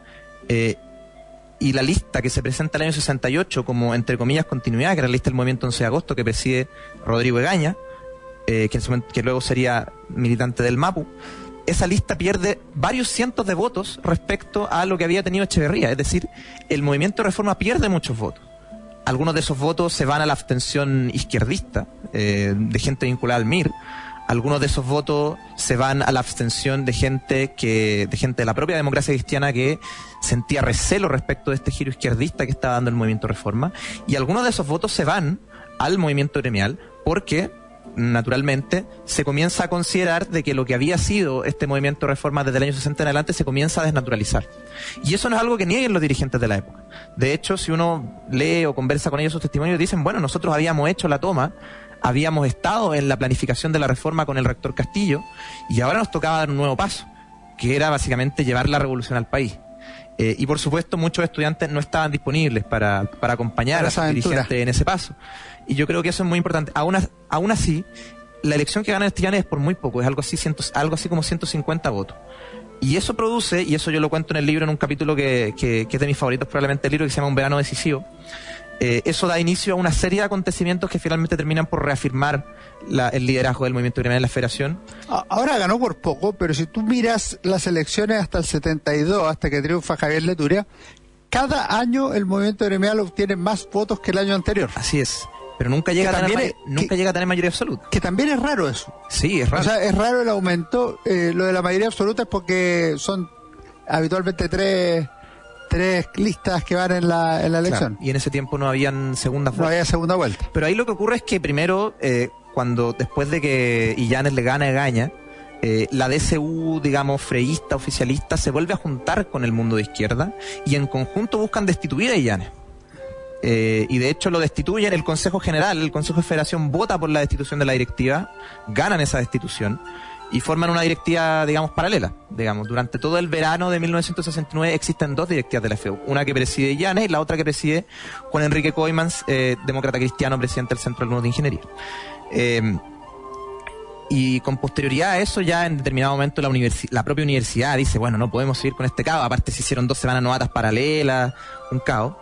Y la lista que se presenta el año 68 como, entre comillas, continuidad, que era la lista del movimiento 11 de agosto, que preside Rodrigo Egaña, que luego sería militante del MAPU, esa lista pierde varios cientos de votos respecto a lo que había tenido Echeverría. Es decir, el movimiento de Reforma pierde muchos votos. Algunos de esos votos se van a la abstención izquierdista, de gente vinculada al MIR. Algunos de esos votos se van a la abstención de gente de la propia democracia cristiana que sentía recelo respecto de este giro izquierdista que estaba dando el movimiento Reforma. Y algunos de esos votos se van al movimiento gremial porque, naturalmente, se comienza a considerar de que lo que había sido este movimiento Reforma desde el año 60 en adelante se comienza a desnaturalizar. Y eso no es algo que nieguen los dirigentes de la época. De hecho, si uno lee o conversa con ellos sus testimonios, dicen, nosotros habíamos hecho la toma, habíamos estado en la planificación de la reforma con el rector Castillo, y ahora nos tocaba dar un nuevo paso, que era básicamente llevar la revolución al país. Y por supuesto muchos estudiantes no estaban disponibles para acompañar a sus dirigentes en ese paso. Y yo creo que eso es muy importante. Aún así, la elección que gana Illanes es por muy poco, es algo así como 150 votos. Y eso produce, y eso yo lo cuento en el libro en un capítulo que es de mis favoritos, probablemente el libro, que se llama Un verano decisivo. Eso da inicio a una serie de acontecimientos que finalmente terminan por reafirmar el liderazgo del movimiento gremial en la federación. Ahora ganó por poco, pero si tú miras las elecciones hasta el 72, hasta que triunfa Javier Leturia, cada año el movimiento gremial obtiene más votos que el año anterior. Así es. Pero nunca llega a tener mayoría absoluta. Que también es raro eso. Sí, es raro. O sea, es raro el aumento. Lo de la mayoría absoluta es porque son habitualmente tres listas que van en la elección. Claro, y en ese tiempo no habían segunda vuelta. No había segunda vuelta. Pero ahí lo que ocurre es que primero, después de que Illanes le gana a Egaña, la DCU, digamos, freísta, oficialista, se vuelve a juntar con el mundo de izquierda y en conjunto buscan destituir a Illanes. Y de hecho lo destituyen, el Consejo General, el Consejo de Federación vota por la destitución de la directiva, ganan esa destitución y forman una directiva, digamos, paralela. Digamos, durante todo el verano de 1969 existen dos directivas de la FEUC, una que preside Illanes y la otra que preside Juan Enrique Koymans, demócrata cristiano, presidente del Centro de Alumnos de Ingeniería. Y con posterioridad a eso, ya en determinado momento la propia universidad dice, bueno, no podemos seguir con este caos, aparte se hicieron 2 semanas novatas paralelas, un caos,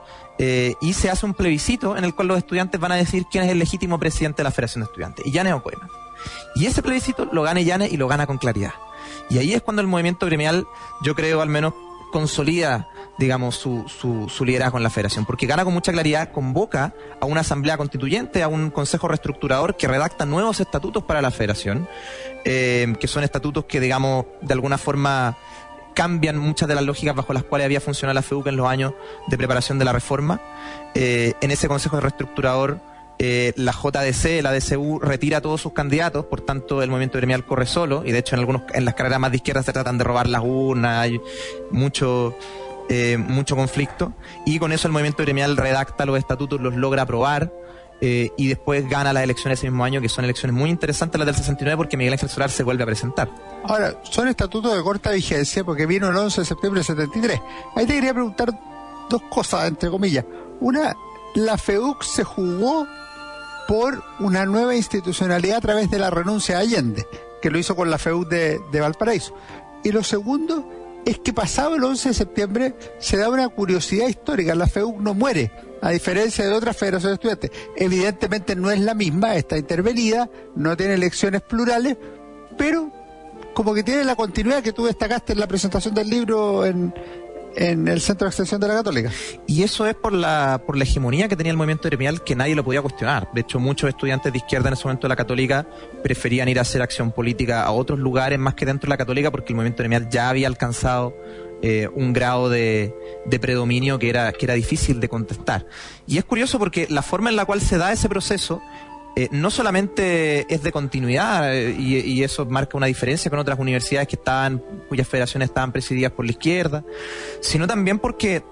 y se hace un plebiscito en el cual los estudiantes van a decir quién es el legítimo presidente de la Federación de Estudiantes, Illanes o Koymans. Y ese plebiscito lo gana Illanes y lo gana con claridad. Y ahí es cuando el movimiento gremial, yo creo al menos, consolida, digamos, su liderazgo en la federación, porque gana con mucha claridad, convoca a una asamblea constituyente, a un consejo reestructurador que redacta nuevos estatutos para la federación, que son estatutos que, digamos, de alguna forma cambian muchas de las lógicas bajo las cuales había funcionado la FEUC en los años de preparación de la reforma. En ese consejo reestructurador, la JDC, la DCU, retira a todos sus candidatos, por tanto el movimiento gremial corre solo, y de hecho en las carreras más de izquierda se tratan de robar las urnas, hay mucho conflicto, y con eso el movimiento gremial redacta los estatutos, los logra aprobar, y después gana las elecciones ese mismo año, que son elecciones muy interesantes las del 69, porque Miguel Ángel Solar se vuelve a presentar. Ahora, son estatutos de corta vigencia, porque vino el 11 de septiembre del 73. Ahí te quería preguntar 2 cosas, entre comillas. Una, la FEUC se jugó por una nueva institucionalidad a través de la renuncia a Allende, que lo hizo con la FEUC de Valparaíso. Y lo segundo es que pasado el 11 de septiembre se da una curiosidad histórica. La FEUC no muere, a diferencia de otras federaciones de estudiantes. Evidentemente no es la misma, está intervenida, no tiene elecciones plurales, pero como que tiene la continuidad que tú destacaste en la presentación del libro en el Centro de Extensión de la Católica. Y eso es por la hegemonía que tenía el movimiento gremial, que nadie lo podía cuestionar. De hecho, muchos estudiantes de izquierda en ese momento de la Católica preferían ir a hacer acción política a otros lugares más que dentro de la Católica, porque el movimiento gremial ya había alcanzado un grado de predominio que era difícil de contestar. Y es curioso porque la forma en la cual se da ese proceso no solamente es de continuidad, y eso marca una diferencia con otras universidades cuyas federaciones estaban presididas por la izquierda, sino también porque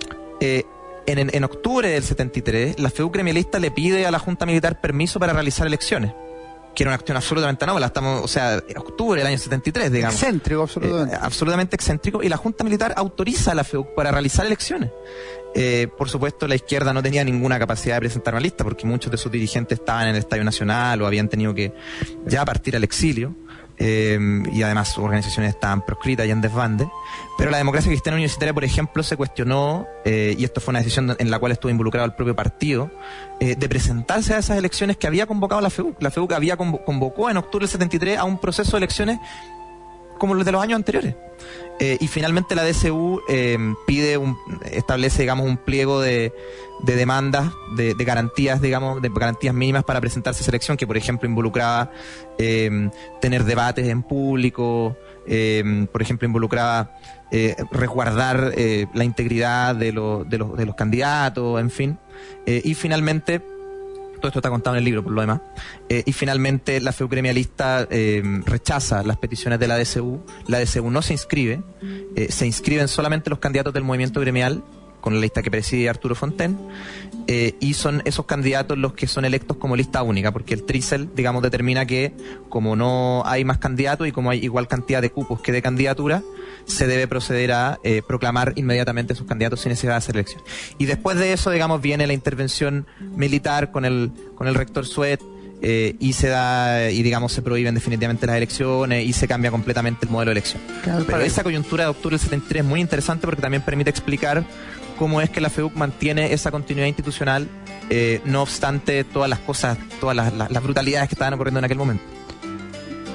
en octubre del 73 la FEUC gremialista le pide a la Junta Militar permiso para realizar elecciones, que era una acción absolutamente anómala. Octubre del año 73, digamos. Excéntrico, absolutamente. Absolutamente excéntrico, y la Junta Militar autoriza a la FEUC para realizar elecciones. Por supuesto, la izquierda no tenía ninguna capacidad de presentar una lista, porque muchos de sus dirigentes estaban en el Estadio Nacional o habían tenido que ya partir al exilio, y además sus organizaciones estaban proscritas y en desbande. Pero la democracia cristiana universitaria, por ejemplo, se cuestionó, y esto fue una decisión en la cual estuvo involucrado el propio partido, de presentarse a esas elecciones que había convocado la FEUC. La FEUC convocó en octubre del 73 a un proceso de elecciones como los de los años anteriores. Y finalmente la DCU establece, digamos, un pliego de demandas, de garantías, digamos, de garantías mínimas para presentarse a esa elección, que por ejemplo involucraba tener debates en público, por ejemplo involucraba resguardar la integridad de los candidatos, en fin. Y finalmente, todo esto está contado en el libro por lo demás, y finalmente la FEUC gremialista rechaza las peticiones de la DCU no se inscribe, se inscriben solamente los candidatos del movimiento gremial, con la lista que preside Arturo Fontaine, y son esos candidatos los que son electos como lista única, porque el TRICEL, digamos, determina que como no hay más candidatos y como hay igual cantidad de cupos que de candidaturas, se debe proceder a proclamar inmediatamente sus candidatos sin necesidad de hacer elección. Y después de eso, digamos, viene la intervención militar con el rector Suet, y digamos se prohíben definitivamente las elecciones y se cambia completamente el modelo de elección. Pero esa coyuntura de octubre del 73 es muy interesante porque también permite explicar cómo es que la FEUC mantiene esa continuidad institucional, no obstante todas las brutalidades que estaban ocurriendo en aquel momento.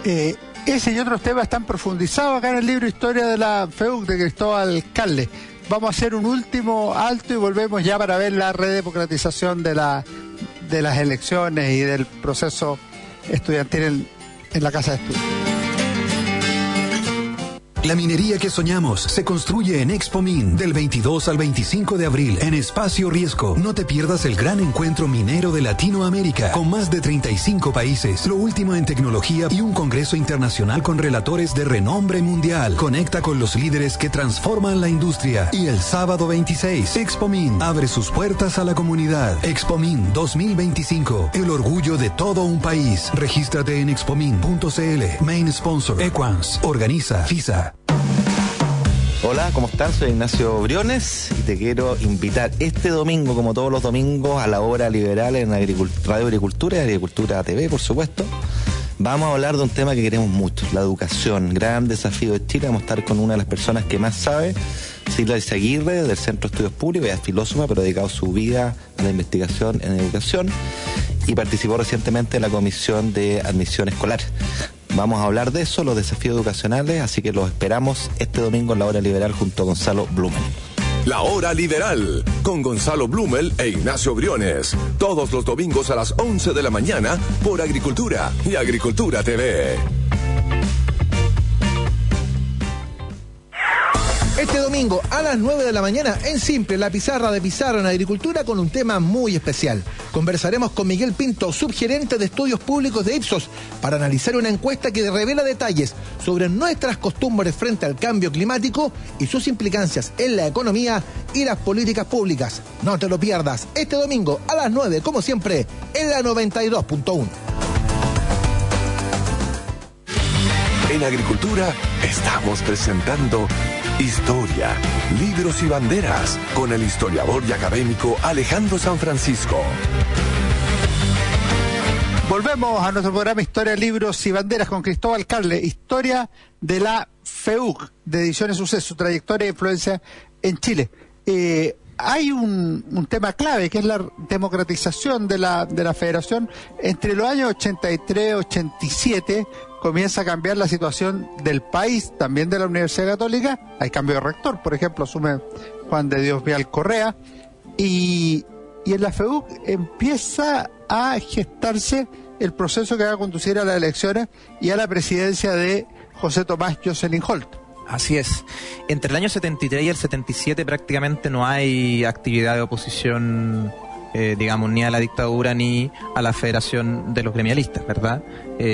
Ese y otros temas están profundizados acá en el libro Historia de la FEUC de Cristóbal Calle. vamos a hacer un último alto y volvemos ya para ver la redemocratización de las elecciones y del proceso estudiantil en la Casa de Estudios. La minería que soñamos se construye en Expomin del 22 al 25 de abril en Espacio Riesgo. No te pierdas el gran encuentro minero de Latinoamérica con más de 35 países, lo último en tecnología y un congreso internacional con relatores de renombre mundial. Conecta con los líderes que transforman la industria. Y el sábado 26, Expomin abre sus puertas a la comunidad. Expomin 2025, el orgullo de todo un país. Regístrate en expomin.cl. Main sponsor Equans. Organiza FISA. Hola, ¿cómo estás? Soy Ignacio Briones y te quiero invitar este domingo, como todos los domingos, a la hora liberal en Radio Agricultura y Agricultura TV, por supuesto. Vamos a hablar de un tema que queremos mucho, la educación, gran desafío de Chile. Vamos a estar con una de las personas que más sabe, Silvia Izaguirre, del Centro de Estudios Públicos. Ella es filósofa, pero ha dedicado su vida a la investigación en educación y participó recientemente en la Comisión de Admisión Escolar. Vamos a hablar de eso, los desafíos educacionales, así que los esperamos este domingo en la Hora Liberal junto a Gonzalo Blumel. La Hora Liberal, con Gonzalo Blumel e Ignacio Briones. Todos los domingos a las 11 de la mañana por Agricultura y Agricultura TV. Este domingo a las 9 de la mañana en Simple, la pizarra de Pizarra en Agricultura con un tema muy especial. Conversaremos con Miguel Pinto, subgerente de Estudios Públicos de Ipsos, para analizar una encuesta que revela detalles sobre nuestras costumbres frente al cambio climático y sus implicancias en la economía y las políticas públicas. No te lo pierdas este domingo a las 9, como siempre, en la 92.1. En Agricultura estamos presentando Historia, Libros y Banderas con el historiador y académico Alejandro San Francisco. Volvemos a nuestro programa Historia, Libros y Banderas con Cristóbal Carle. Historia de la FEUC, de Ediciones Suceso, su trayectoria e influencia en Chile. Hay un tema clave que es la democratización de la federación. Entre los años 83 y 87 comienza a cambiar la situación del país, también de la Universidad Católica. Hay cambio de rector, por ejemplo, asume Juan de Dios Vial Correa, y en la FEUC empieza a gestarse el proceso que va a conducir a las elecciones y a la presidencia de José Tomás Jocelyn Holt. Así es. Entre el año 73 y el 77 prácticamente no hay actividad de oposición, digamos, ni a la dictadura ni a la Federación de los Gremialistas, ¿verdad?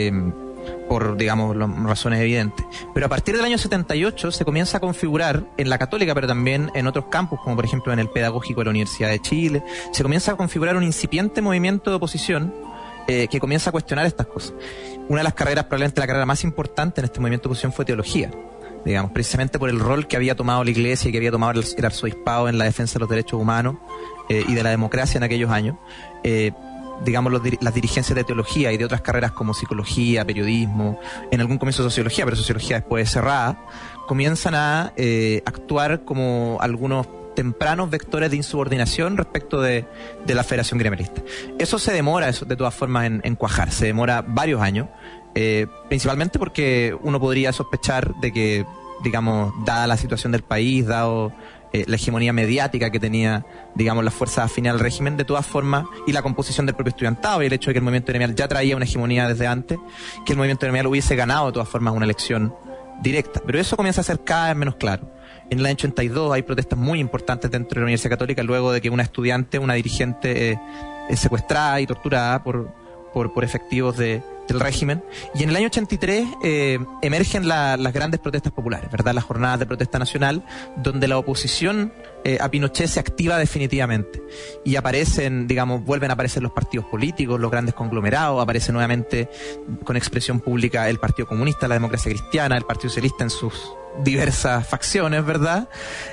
Por, digamos, razones evidentes. Pero a partir del año 78 se comienza a configurar en la Católica, pero también en otros campus, como por ejemplo en el Pedagógico de la Universidad de Chile, se comienza a configurar un incipiente movimiento de oposición que comienza a cuestionar estas cosas. Una de las carreras, probablemente la carrera más importante en este movimiento de oposición, fue teología, digamos, precisamente por el rol que había tomado la Iglesia y que había tomado el arzobispado en la defensa de los derechos humanos y de la democracia en aquellos años. Digamos, las dirigencias de teología y de otras carreras como psicología, periodismo, en algún comienzo sociología, pero sociología después cerrada, comienzan a actuar como algunos tempranos vectores de insubordinación respecto de la Federación Gremialista. Eso se demora, de todas formas, en cuajar, se demora varios años, principalmente porque uno podría sospechar de que, digamos, dada la situación del país, dado la hegemonía mediática que tenía, digamos, las fuerzas afines al régimen, de todas formas, y la composición del propio estudiantado y el hecho de que el movimiento gremial ya traía una hegemonía desde antes, que el movimiento gremial hubiese ganado de todas formas una elección directa. Pero eso comienza a ser cada vez menos claro. En el año 82 hay protestas muy importantes dentro de la Universidad Católica luego de que una estudiante, una dirigente, es secuestrada y torturada por efectivos del régimen. Y en el año 83 emergen las grandes protestas populares, ¿verdad? Las jornadas de protesta nacional, donde la oposición a Pinochet se activa definitivamente. Y aparecen, digamos, vuelven a aparecer los partidos políticos, los grandes conglomerados, aparece nuevamente con expresión pública el Partido Comunista, la Democracia Cristiana, el Partido Socialista en sus diversas facciones, ¿verdad?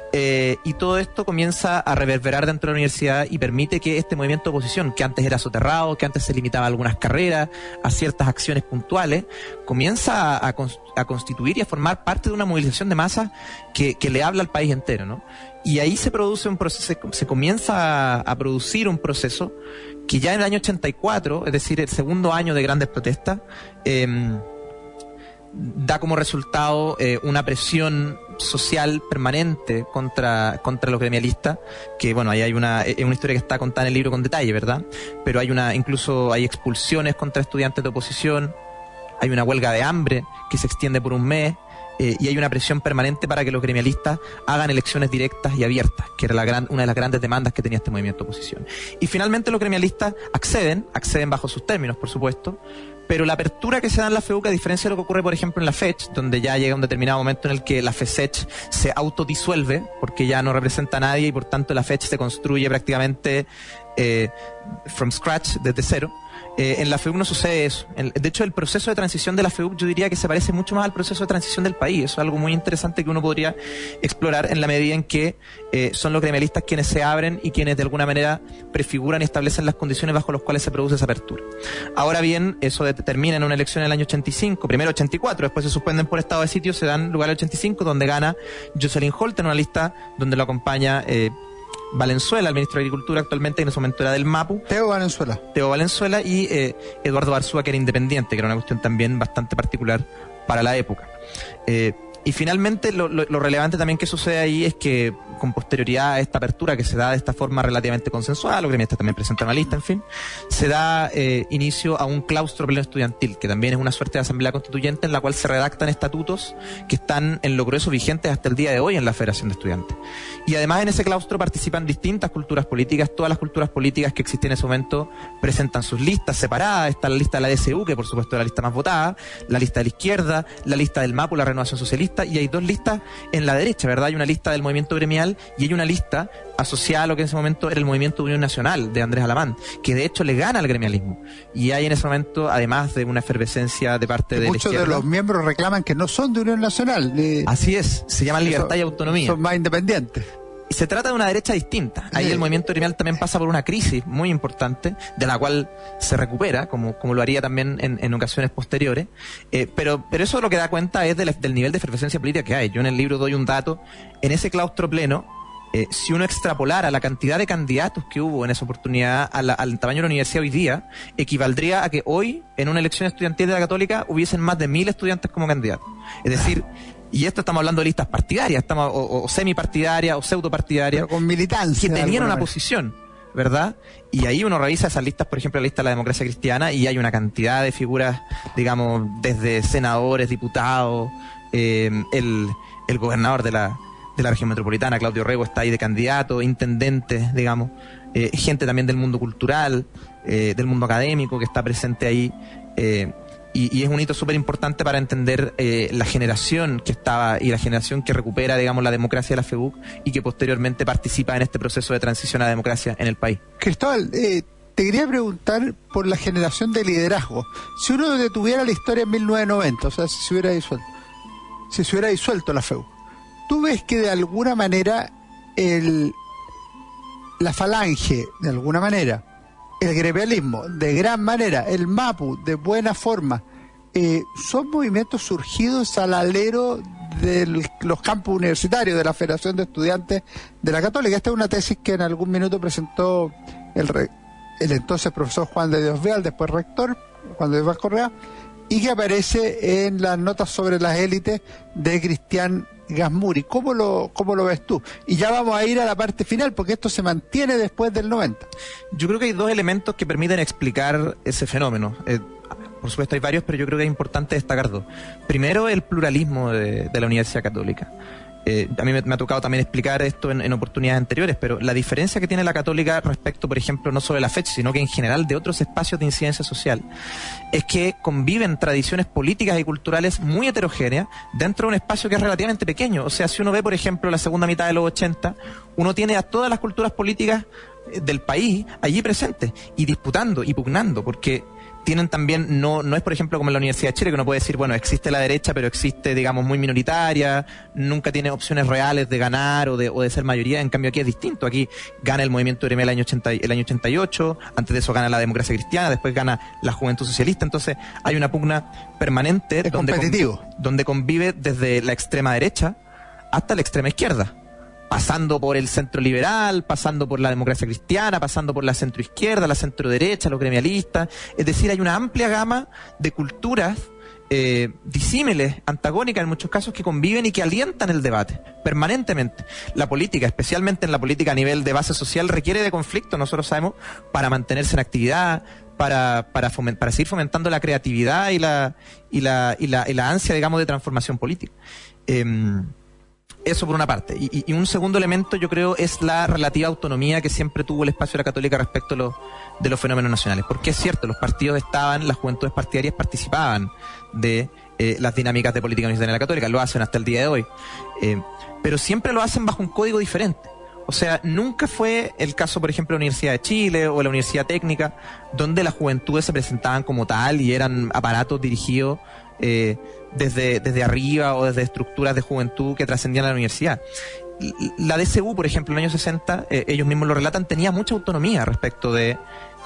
Y todo esto comienza a reverberar dentro de la universidad y permite que este movimiento de oposición, que antes era soterrado, que antes se limitaba a algunas carreras, a ciertas acciones puntuales, comienza a constituir y a formar parte de una movilización de masas que le habla al país entero, ¿no? Y ahí se produce un proceso, se comienza a producir un proceso que ya en el año 84, es decir, el segundo año de grandes protestas, da como resultado una presión social permanente contra los gremialistas, que bueno, ahí hay una historia que está contada en el libro con detalle, ¿verdad? Pero incluso hay expulsiones contra estudiantes de oposición, hay una huelga de hambre que se extiende por un mes, y hay una presión permanente para que los gremialistas hagan elecciones directas y abiertas, que era una de las grandes demandas que tenía este movimiento de oposición. Y finalmente los gremialistas acceden bajo sus términos, por supuesto, pero la apertura que se da en la FEUC, a diferencia de lo que ocurre, por ejemplo, en la FECH, donde ya llega un determinado momento en el que la FESECH se autodisuelve, porque ya no representa a nadie y por tanto la FECH se construye prácticamente from scratch, desde cero. En la FEUC no sucede eso. De hecho, el proceso de transición de la FEUC yo diría que se parece mucho más al proceso de transición del país. Eso es algo muy interesante que uno podría explorar en la medida en que son los gremialistas quienes se abren y quienes de alguna manera prefiguran y establecen las condiciones bajo las cuales se produce esa apertura. Ahora bien, eso termina en una elección en el año 85, primero 84, después se suspenden por estado de sitio, se dan lugar al 85, donde gana Jocelyn Holt en una lista donde lo acompaña Valenzuela, el ministro de Agricultura actualmente, que en ese momento era del MAPU. Teo Valenzuela y Eduardo Barzúa, que era independiente, que era una cuestión también bastante particular para la época. Y finalmente lo relevante también que sucede ahí es que con posterioridad a esta apertura que se da de esta forma relativamente consensuada, los gremialistas también presentan una lista, en fin, se da inicio a un claustro pleno estudiantil, que también es una suerte de asamblea constituyente en la cual se redactan estatutos que están en lo grueso vigentes hasta el día de hoy en la Federación de Estudiantes. Y además en ese claustro participan distintas culturas políticas, todas las culturas políticas que existían en ese momento presentan sus listas separadas. Está la lista de la DSU, que por supuesto es la lista más votada, la lista de la izquierda, la lista del MAPU, la Renovación Socialista, y hay dos listas en la derecha, ¿verdad? Hay una lista del movimiento gremial y hay una lista asociada a lo que en ese momento era el Movimiento de Unión Nacional de Andrés Alamán, que de hecho le gana al gremialismo. Y hay en ese momento, además de una efervescencia de parte de la izquierda. Muchos de los miembros reclaman que no son de Unión Nacional. Así es, se llaman Libertad y Autonomía. Son más independientes. Se trata de una derecha distinta. Ahí el movimiento gremial también pasa por una crisis muy importante, de la cual se recupera, como lo haría también en ocasiones posteriores. Pero eso lo que da cuenta es del nivel de efervescencia política que hay. Yo en el libro doy un dato. En ese claustro pleno, si uno extrapolara la cantidad de candidatos que hubo en esa oportunidad al tamaño de la universidad hoy día, equivaldría a que hoy, en una elección estudiantil de la Católica, hubiesen más de 1000 estudiantes como candidatos. Es decir, y esto estamos hablando de listas partidarias, o semipartidarias o pseudopartidarias, pero con militancia, que tenían una posición, ¿verdad? Y ahí uno revisa esas listas, por ejemplo, la lista de la Democracia Cristiana, y hay una cantidad de figuras, digamos, desde senadores, diputados, el gobernador de la región metropolitana, Claudio Rego, está ahí de candidato, intendentes, digamos, gente también del mundo cultural, del mundo académico que está presente ahí, y es un hito súper importante para entender la generación que estaba y la generación que recupera, digamos, la democracia de la FEUC y que posteriormente participa en este proceso de transición a la democracia en el país. Cristóbal, te quería preguntar por la generación de liderazgo. Si uno detuviera la historia en 1990, o sea, si se hubiera disuelto la FEUC, ¿tú ves que de alguna manera la falange, de alguna manera, el gremialismo, de gran manera, el MAPU, de buena forma, son movimientos surgidos al alero de los campus universitarios de la Federación de Estudiantes de la Católica? Esta es una tesis que en algún minuto presentó el entonces profesor Juan de Dios Vial, después rector, Juan de Dios Correa, y que aparece en las notas sobre las élites de Cristian Gasmuri. ¿Cómo lo ves tú? Y ya vamos a ir a la parte final, porque esto se mantiene después del 90. Yo creo que hay dos elementos que permiten explicar ese fenómeno. Por supuesto hay varios, pero yo creo que es importante destacar dos. Primero, el pluralismo de la Universidad Católica. A mí me ha tocado también explicar esto en oportunidades anteriores, pero la diferencia que tiene la Católica respecto, por ejemplo, no solo de la FECH, sino que en general de otros espacios de incidencia social, es que conviven tradiciones políticas y culturales muy heterogéneas dentro de un espacio que es relativamente pequeño. O sea, si uno ve, por ejemplo, la segunda mitad de los 80, uno tiene a todas las culturas políticas del país allí presentes y disputando y pugnando, porque tienen también, no es por ejemplo como en la Universidad de Chile, que uno puede decir, bueno, existe la derecha, pero existe, digamos, muy minoritaria, nunca tiene opciones reales de ganar o de ser mayoría. En cambio aquí es distinto. Aquí gana el movimiento gremial el año 88, antes de eso gana la Democracia Cristiana, después gana la Juventud Socialista. Entonces hay una pugna permanente donde convive desde la extrema derecha hasta la extrema izquierda, pasando por el centro liberal, pasando por la Democracia Cristiana, pasando por la centro izquierda, la centro derecha, los gremialistas. Es decir, hay una amplia gama de culturas disímiles, antagónicas en muchos casos, que conviven y que alientan el debate permanentemente. La política, especialmente en la política a nivel de base social, requiere de conflicto, nosotros sabemos, para mantenerse en actividad, para seguir fomentando la creatividad y la ansia, digamos, de transformación política. Eso por una parte. Y un segundo elemento, yo creo, es la relativa autonomía que siempre tuvo el espacio de la Católica respecto de los fenómenos nacionales. Porque es cierto, los partidos estaban, las juventudes partidarias participaban de las dinámicas de política universitaria en la Católica, lo hacen hasta el día de hoy. Pero siempre lo hacen bajo un código diferente. O sea, nunca fue el caso, por ejemplo, de la Universidad de Chile o la Universidad Técnica, donde las juventudes se presentaban como tal y eran aparatos dirigidos desde arriba o desde estructuras de juventud que trascendían a la universidad. La DCU, por ejemplo, en los años 60, ellos mismos lo relatan, tenía mucha autonomía respecto del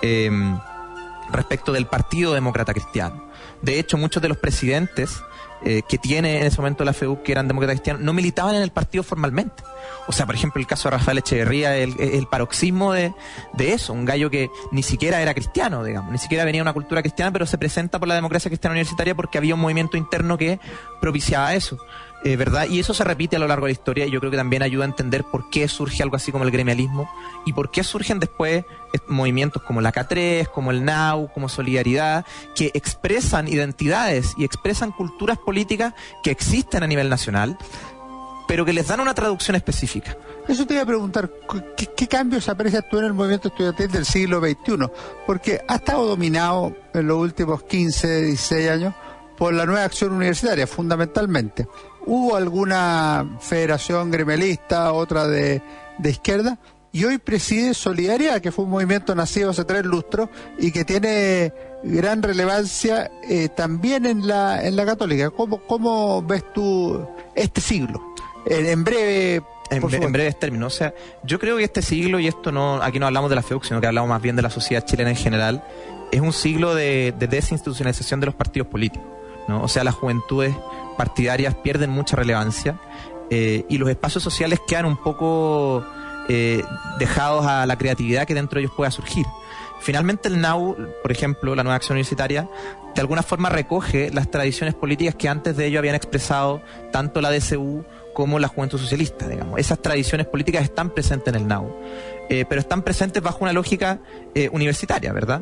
Partido Demócrata Cristiano. De hecho, muchos de los presidentes que tiene en ese momento la FEUC, que eran demócratas cristianos, no militaban en el partido formalmente. O sea, por ejemplo, el caso de Rafael Echeverría es el paroxismo de eso, un gallo que ni siquiera era cristiano, digamos, ni siquiera venía de una cultura cristiana, pero se presenta por la democracia cristiana universitaria porque había un movimiento interno que propiciaba eso, ¿verdad? Y eso se repite a lo largo de la historia, y yo creo que también ayuda a entender por qué surge algo así como el gremialismo y por qué surgen después movimientos como la K3, como el NAU, como Solidaridad, que expresan identidades y expresan culturas políticas que existen a nivel nacional, pero que les dan una traducción específica. Eso te iba a preguntar, ¿qué cambios aprecias tú en el movimiento estudiantil del siglo XXI? Porque ha estado dominado en los últimos 15, 16 años por la nueva acción universitaria, fundamentalmente. ¿Hubo alguna federación gremialista, otra de izquierda? Y hoy preside Solidaridad, que fue un movimiento nacido hace 3 lustros y que tiene gran relevancia también en la Católica. ¿Cómo ves tú este siglo? En breve, en breves términos. O sea, yo creo que este siglo, y esto no, aquí no hablamos de la FEUC, sino que hablamos más bien de la sociedad chilena en general, es un siglo de desinstitucionalización de los partidos políticos, ¿no? O sea, las juventudes partidarias pierden mucha relevancia y los espacios sociales quedan un poco dejados a la creatividad que dentro de ellos pueda surgir. Finalmente el NAU, por ejemplo, la nueva acción universitaria, de alguna forma recoge las tradiciones políticas que antes de ello habían expresado tanto la DCU como la Juventud Socialista, digamos. Esas tradiciones políticas están presentes en el NAU, pero están presentes bajo una lógica universitaria, ¿verdad?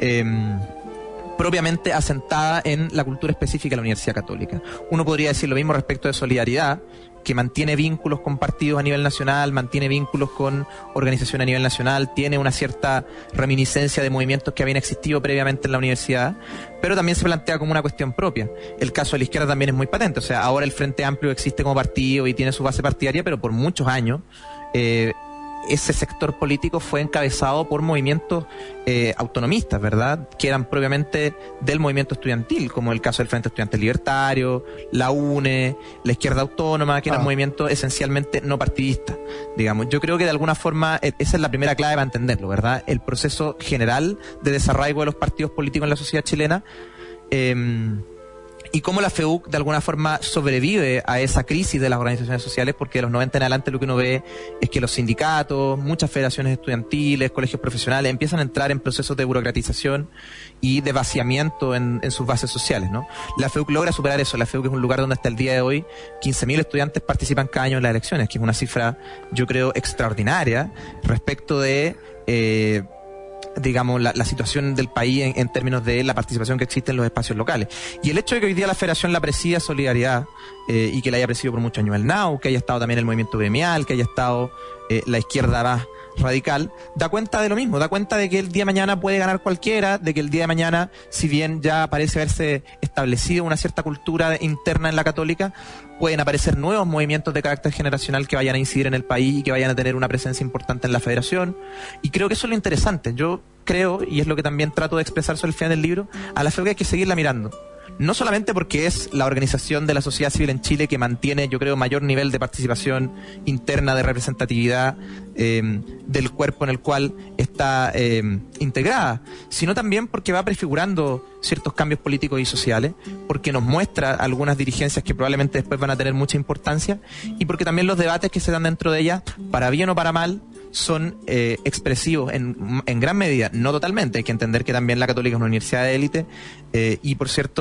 Propiamente asentada en la cultura específica de la Universidad Católica. Uno podría decir lo mismo respecto de Solidaridad, que mantiene vínculos con partidos a nivel nacional, mantiene vínculos con organizaciones a nivel nacional, tiene una cierta reminiscencia de movimientos que habían existido previamente en la universidad, pero también se plantea como una cuestión propia. El caso de la izquierda también es muy patente, o sea, ahora el Frente Amplio existe como partido y tiene su base partidaria, pero por muchos años ese sector político fue encabezado por movimientos autonomistas, ¿verdad? Que eran propiamente del movimiento estudiantil, como el caso del Frente Estudiantil Libertario, la UNE, la Izquierda Autónoma, que eran movimientos esencialmente no partidistas, digamos. Yo creo que de alguna forma esa es la primera clave para entenderlo, ¿verdad? El proceso general de desarraigo de los partidos políticos en la sociedad chilena, y cómo la FEUC de alguna forma sobrevive a esa crisis de las organizaciones sociales, porque de los 90 en adelante lo que uno ve es que los sindicatos, muchas federaciones estudiantiles, colegios profesionales empiezan a entrar en procesos de burocratización y de vaciamiento en sus bases sociales, ¿no? La FEUC logra superar eso. La FEUC es un lugar donde hasta el día de hoy 15.000 estudiantes participan cada año en las elecciones, que es una cifra, yo creo, extraordinaria respecto de digamos, la situación del país en términos de la participación que existe en los espacios locales. Y el hecho de que hoy día la Federación la presida Solidaridad, y que la haya presidido por muchos años el NAU, que haya estado también el movimiento gremial, que haya estado la izquierda más radical, da cuenta de lo mismo, da cuenta de que el día de mañana puede ganar cualquiera, de que el día de mañana, si bien ya parece haberse establecido una cierta cultura interna en la Católica, pueden aparecer nuevos movimientos de carácter generacional que vayan a incidir en el país y que vayan a tener una presencia importante en la federación. Y creo que eso es lo interesante. Yo creo, y es lo que también trato de expresar sobre el final del libro, a la FEUC hay que seguirla mirando. No solamente porque es la organización de la sociedad civil en Chile que mantiene, yo creo, mayor nivel de participación interna, de representatividad del cuerpo en el cual está integrada, sino también porque va prefigurando ciertos cambios políticos y sociales, porque nos muestra algunas dirigencias que probablemente después van a tener mucha importancia, y porque también los debates que se dan dentro de ella, para bien o para mal, son expresivos en gran medida, no totalmente. Hay que entender que también la Católica es una universidad de élite, y por cierto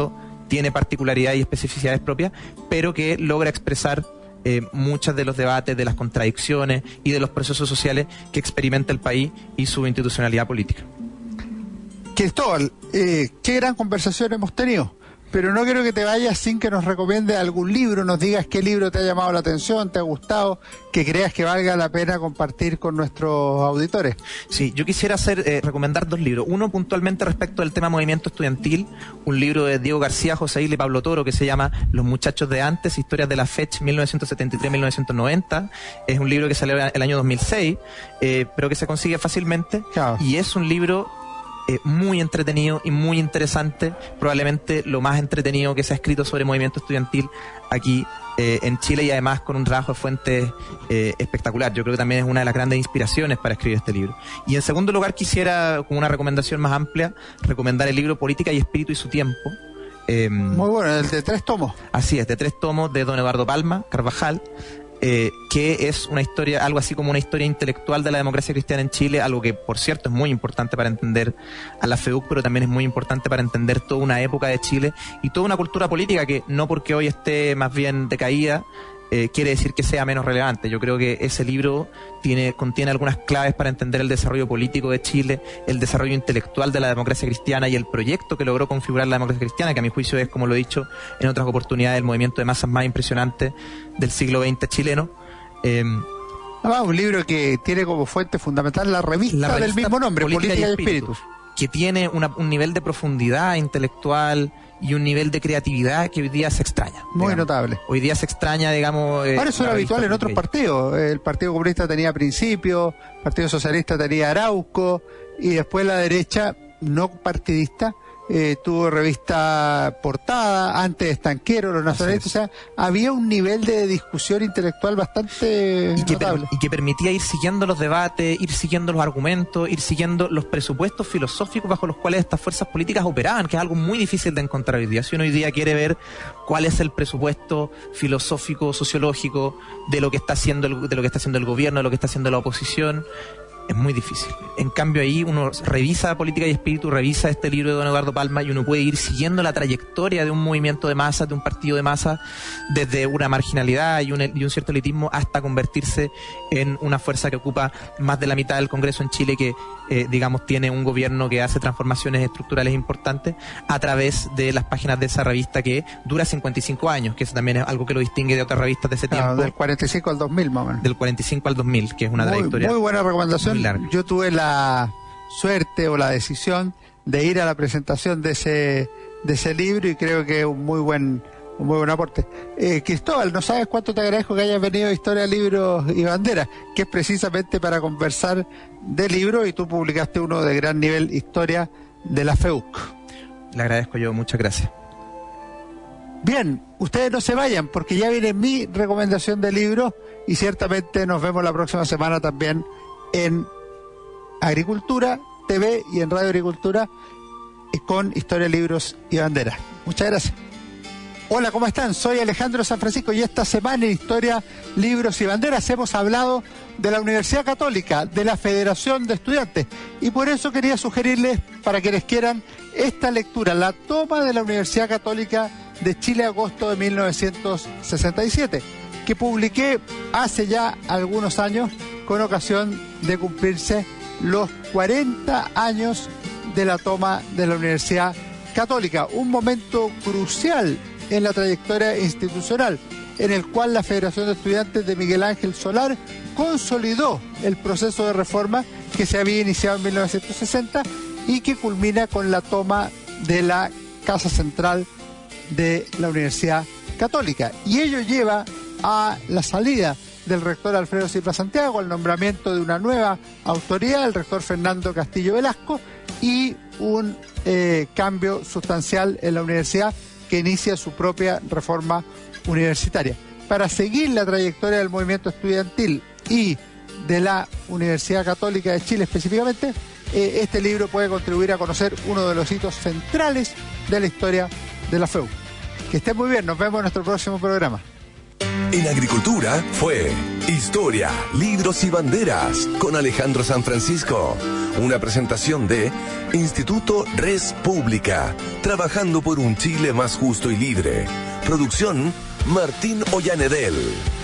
tiene particularidades y especificidades propias, pero que logra expresar muchos de los debates, de las contradicciones y de los procesos sociales que experimenta el país y su institucionalidad política. Cristóbal, qué gran conversación hemos tenido, pero no quiero que te vayas sin que nos recomiendes algún libro, nos digas qué libro te ha llamado la atención, te ha gustado, que creas que valga la pena compartir con nuestros auditores. Sí, yo quisiera recomendar 2 libros. Uno puntualmente respecto del tema movimiento estudiantil, un libro de Diego García, José Isla y Pablo Toro, que se llama Los muchachos de antes, historias de la FECH 1973-1990. Es un libro que salió el año 2006, pero que se consigue fácilmente. Claro. Y es un libro muy entretenido y muy interesante, probablemente lo más entretenido que se ha escrito sobre movimiento estudiantil aquí en Chile, y además con un trabajo de fuentes espectacular. Yo creo que también es una de las grandes inspiraciones para escribir este libro. Y en segundo lugar quisiera, con una recomendación más amplia, recomendar el libro Política y Espíritu y su tiempo. Muy bueno, el de 3 tomos. Así es, de 3 tomos de don Eduardo Palma Carvajal, que es una historia, algo así como una historia intelectual de la democracia cristiana en Chile, algo que por cierto es muy importante para entender a la FEUC, pero también es muy importante para entender toda una época de Chile y toda una cultura política que no porque hoy esté más bien decaída quiere decir que sea menos relevante. Yo creo que ese libro contiene algunas claves para entender el desarrollo político de Chile, el desarrollo intelectual de la democracia cristiana y el proyecto que logró configurar la democracia cristiana, que a mi juicio es, como lo he dicho en otras oportunidades, el movimiento de masas más impresionante del siglo XX chileno. Un libro que tiene como fuente fundamental la revista del mismo nombre, Política y Espíritu, que tiene un nivel de profundidad intelectual y un nivel de creatividad que hoy día se extraña. Muy notable. Hoy día se extraña, digamos... Ahora eso era habitual en otros partidos. El Partido Comunista tenía Principio, el Partido Socialista tenía Arauco, y después la derecha, no partidista, tuvo revista Portada, antes Estanquero, los nacionalistas. O sea, había un nivel de discusión intelectual bastante notable. Y que permitía ir siguiendo los debates, ir siguiendo los argumentos, ir siguiendo los presupuestos filosóficos bajo los cuales estas fuerzas políticas operaban, que es algo muy difícil de encontrar hoy día. Si uno hoy día quiere ver cuál es el presupuesto filosófico, sociológico de lo que está haciendo de lo que está haciendo el gobierno, de lo que está haciendo la oposición, es muy difícil. En cambio ahí uno revisa Política y Espíritu, revisa este libro de don Eduardo Palma y uno puede ir siguiendo la trayectoria de un movimiento de masas, de un partido de masas, desde una marginalidad y un cierto elitismo hasta convertirse en una fuerza que ocupa más de la mitad del Congreso en Chile, que digamos tiene un gobierno que hace transformaciones estructurales importantes a través de las páginas de esa revista, que dura 55 años, que eso también es algo que lo distingue de otras revistas de ese tiempo. Del 45 al 2000 más o menos. Del 45 al 2000, que es una trayectoria muy buena recomendación. Yo tuve la suerte o la decisión de ir a la presentación de ese libro y creo que es un muy buen aporte. Cristóbal, no sabes cuánto te agradezco que hayas venido a Historia, Libros y Banderas, que es precisamente para conversar de libros, y tú publicaste uno de gran nivel, Historia de la FEUC. Le agradezco yo, muchas gracias. Bien, ustedes no se vayan porque ya viene mi recomendación de libros y ciertamente nos vemos la próxima semana también en Agricultura TV y en Radio Agricultura con Historia, Libros y Banderas. Muchas gracias. Hola, ¿cómo están? Soy Alejandro San Francisco y esta semana en Historia, Libros y Banderas hemos hablado de la Universidad Católica, de la Federación de Estudiantes, y por eso quería sugerirles, para quienes quieran, esta lectura, La toma de la Universidad Católica de Chile, agosto de 1967, que publiqué hace ya algunos años con ocasión de cumplirse los 40 años de la toma de la Universidad Católica, un momento crucial en la trayectoria institucional, en el cual la Federación de Estudiantes de Miguel Ángel Solar consolidó el proceso de reforma que se había iniciado en 1960 y que culmina con la toma de la Casa Central de la Universidad Católica. Y ello lleva a la salida del rector Alfredo Silva Santiago, al nombramiento de una nueva autoridad, el rector Fernando Castillo Velasco, y un cambio sustancial en la universidad, que inicia su propia reforma universitaria. Para seguir la trayectoria del movimiento estudiantil y de la Universidad Católica de Chile específicamente, este libro puede contribuir a conocer uno de los hitos centrales de la historia de la FEUC. Que estén muy bien, nos vemos en nuestro próximo programa. En agricultura fue Historia, Libros y Banderas con Alejandro San Francisco. Una presentación de Instituto Res Pública, trabajando por un Chile más justo y libre. Producción Martín Ollanedel.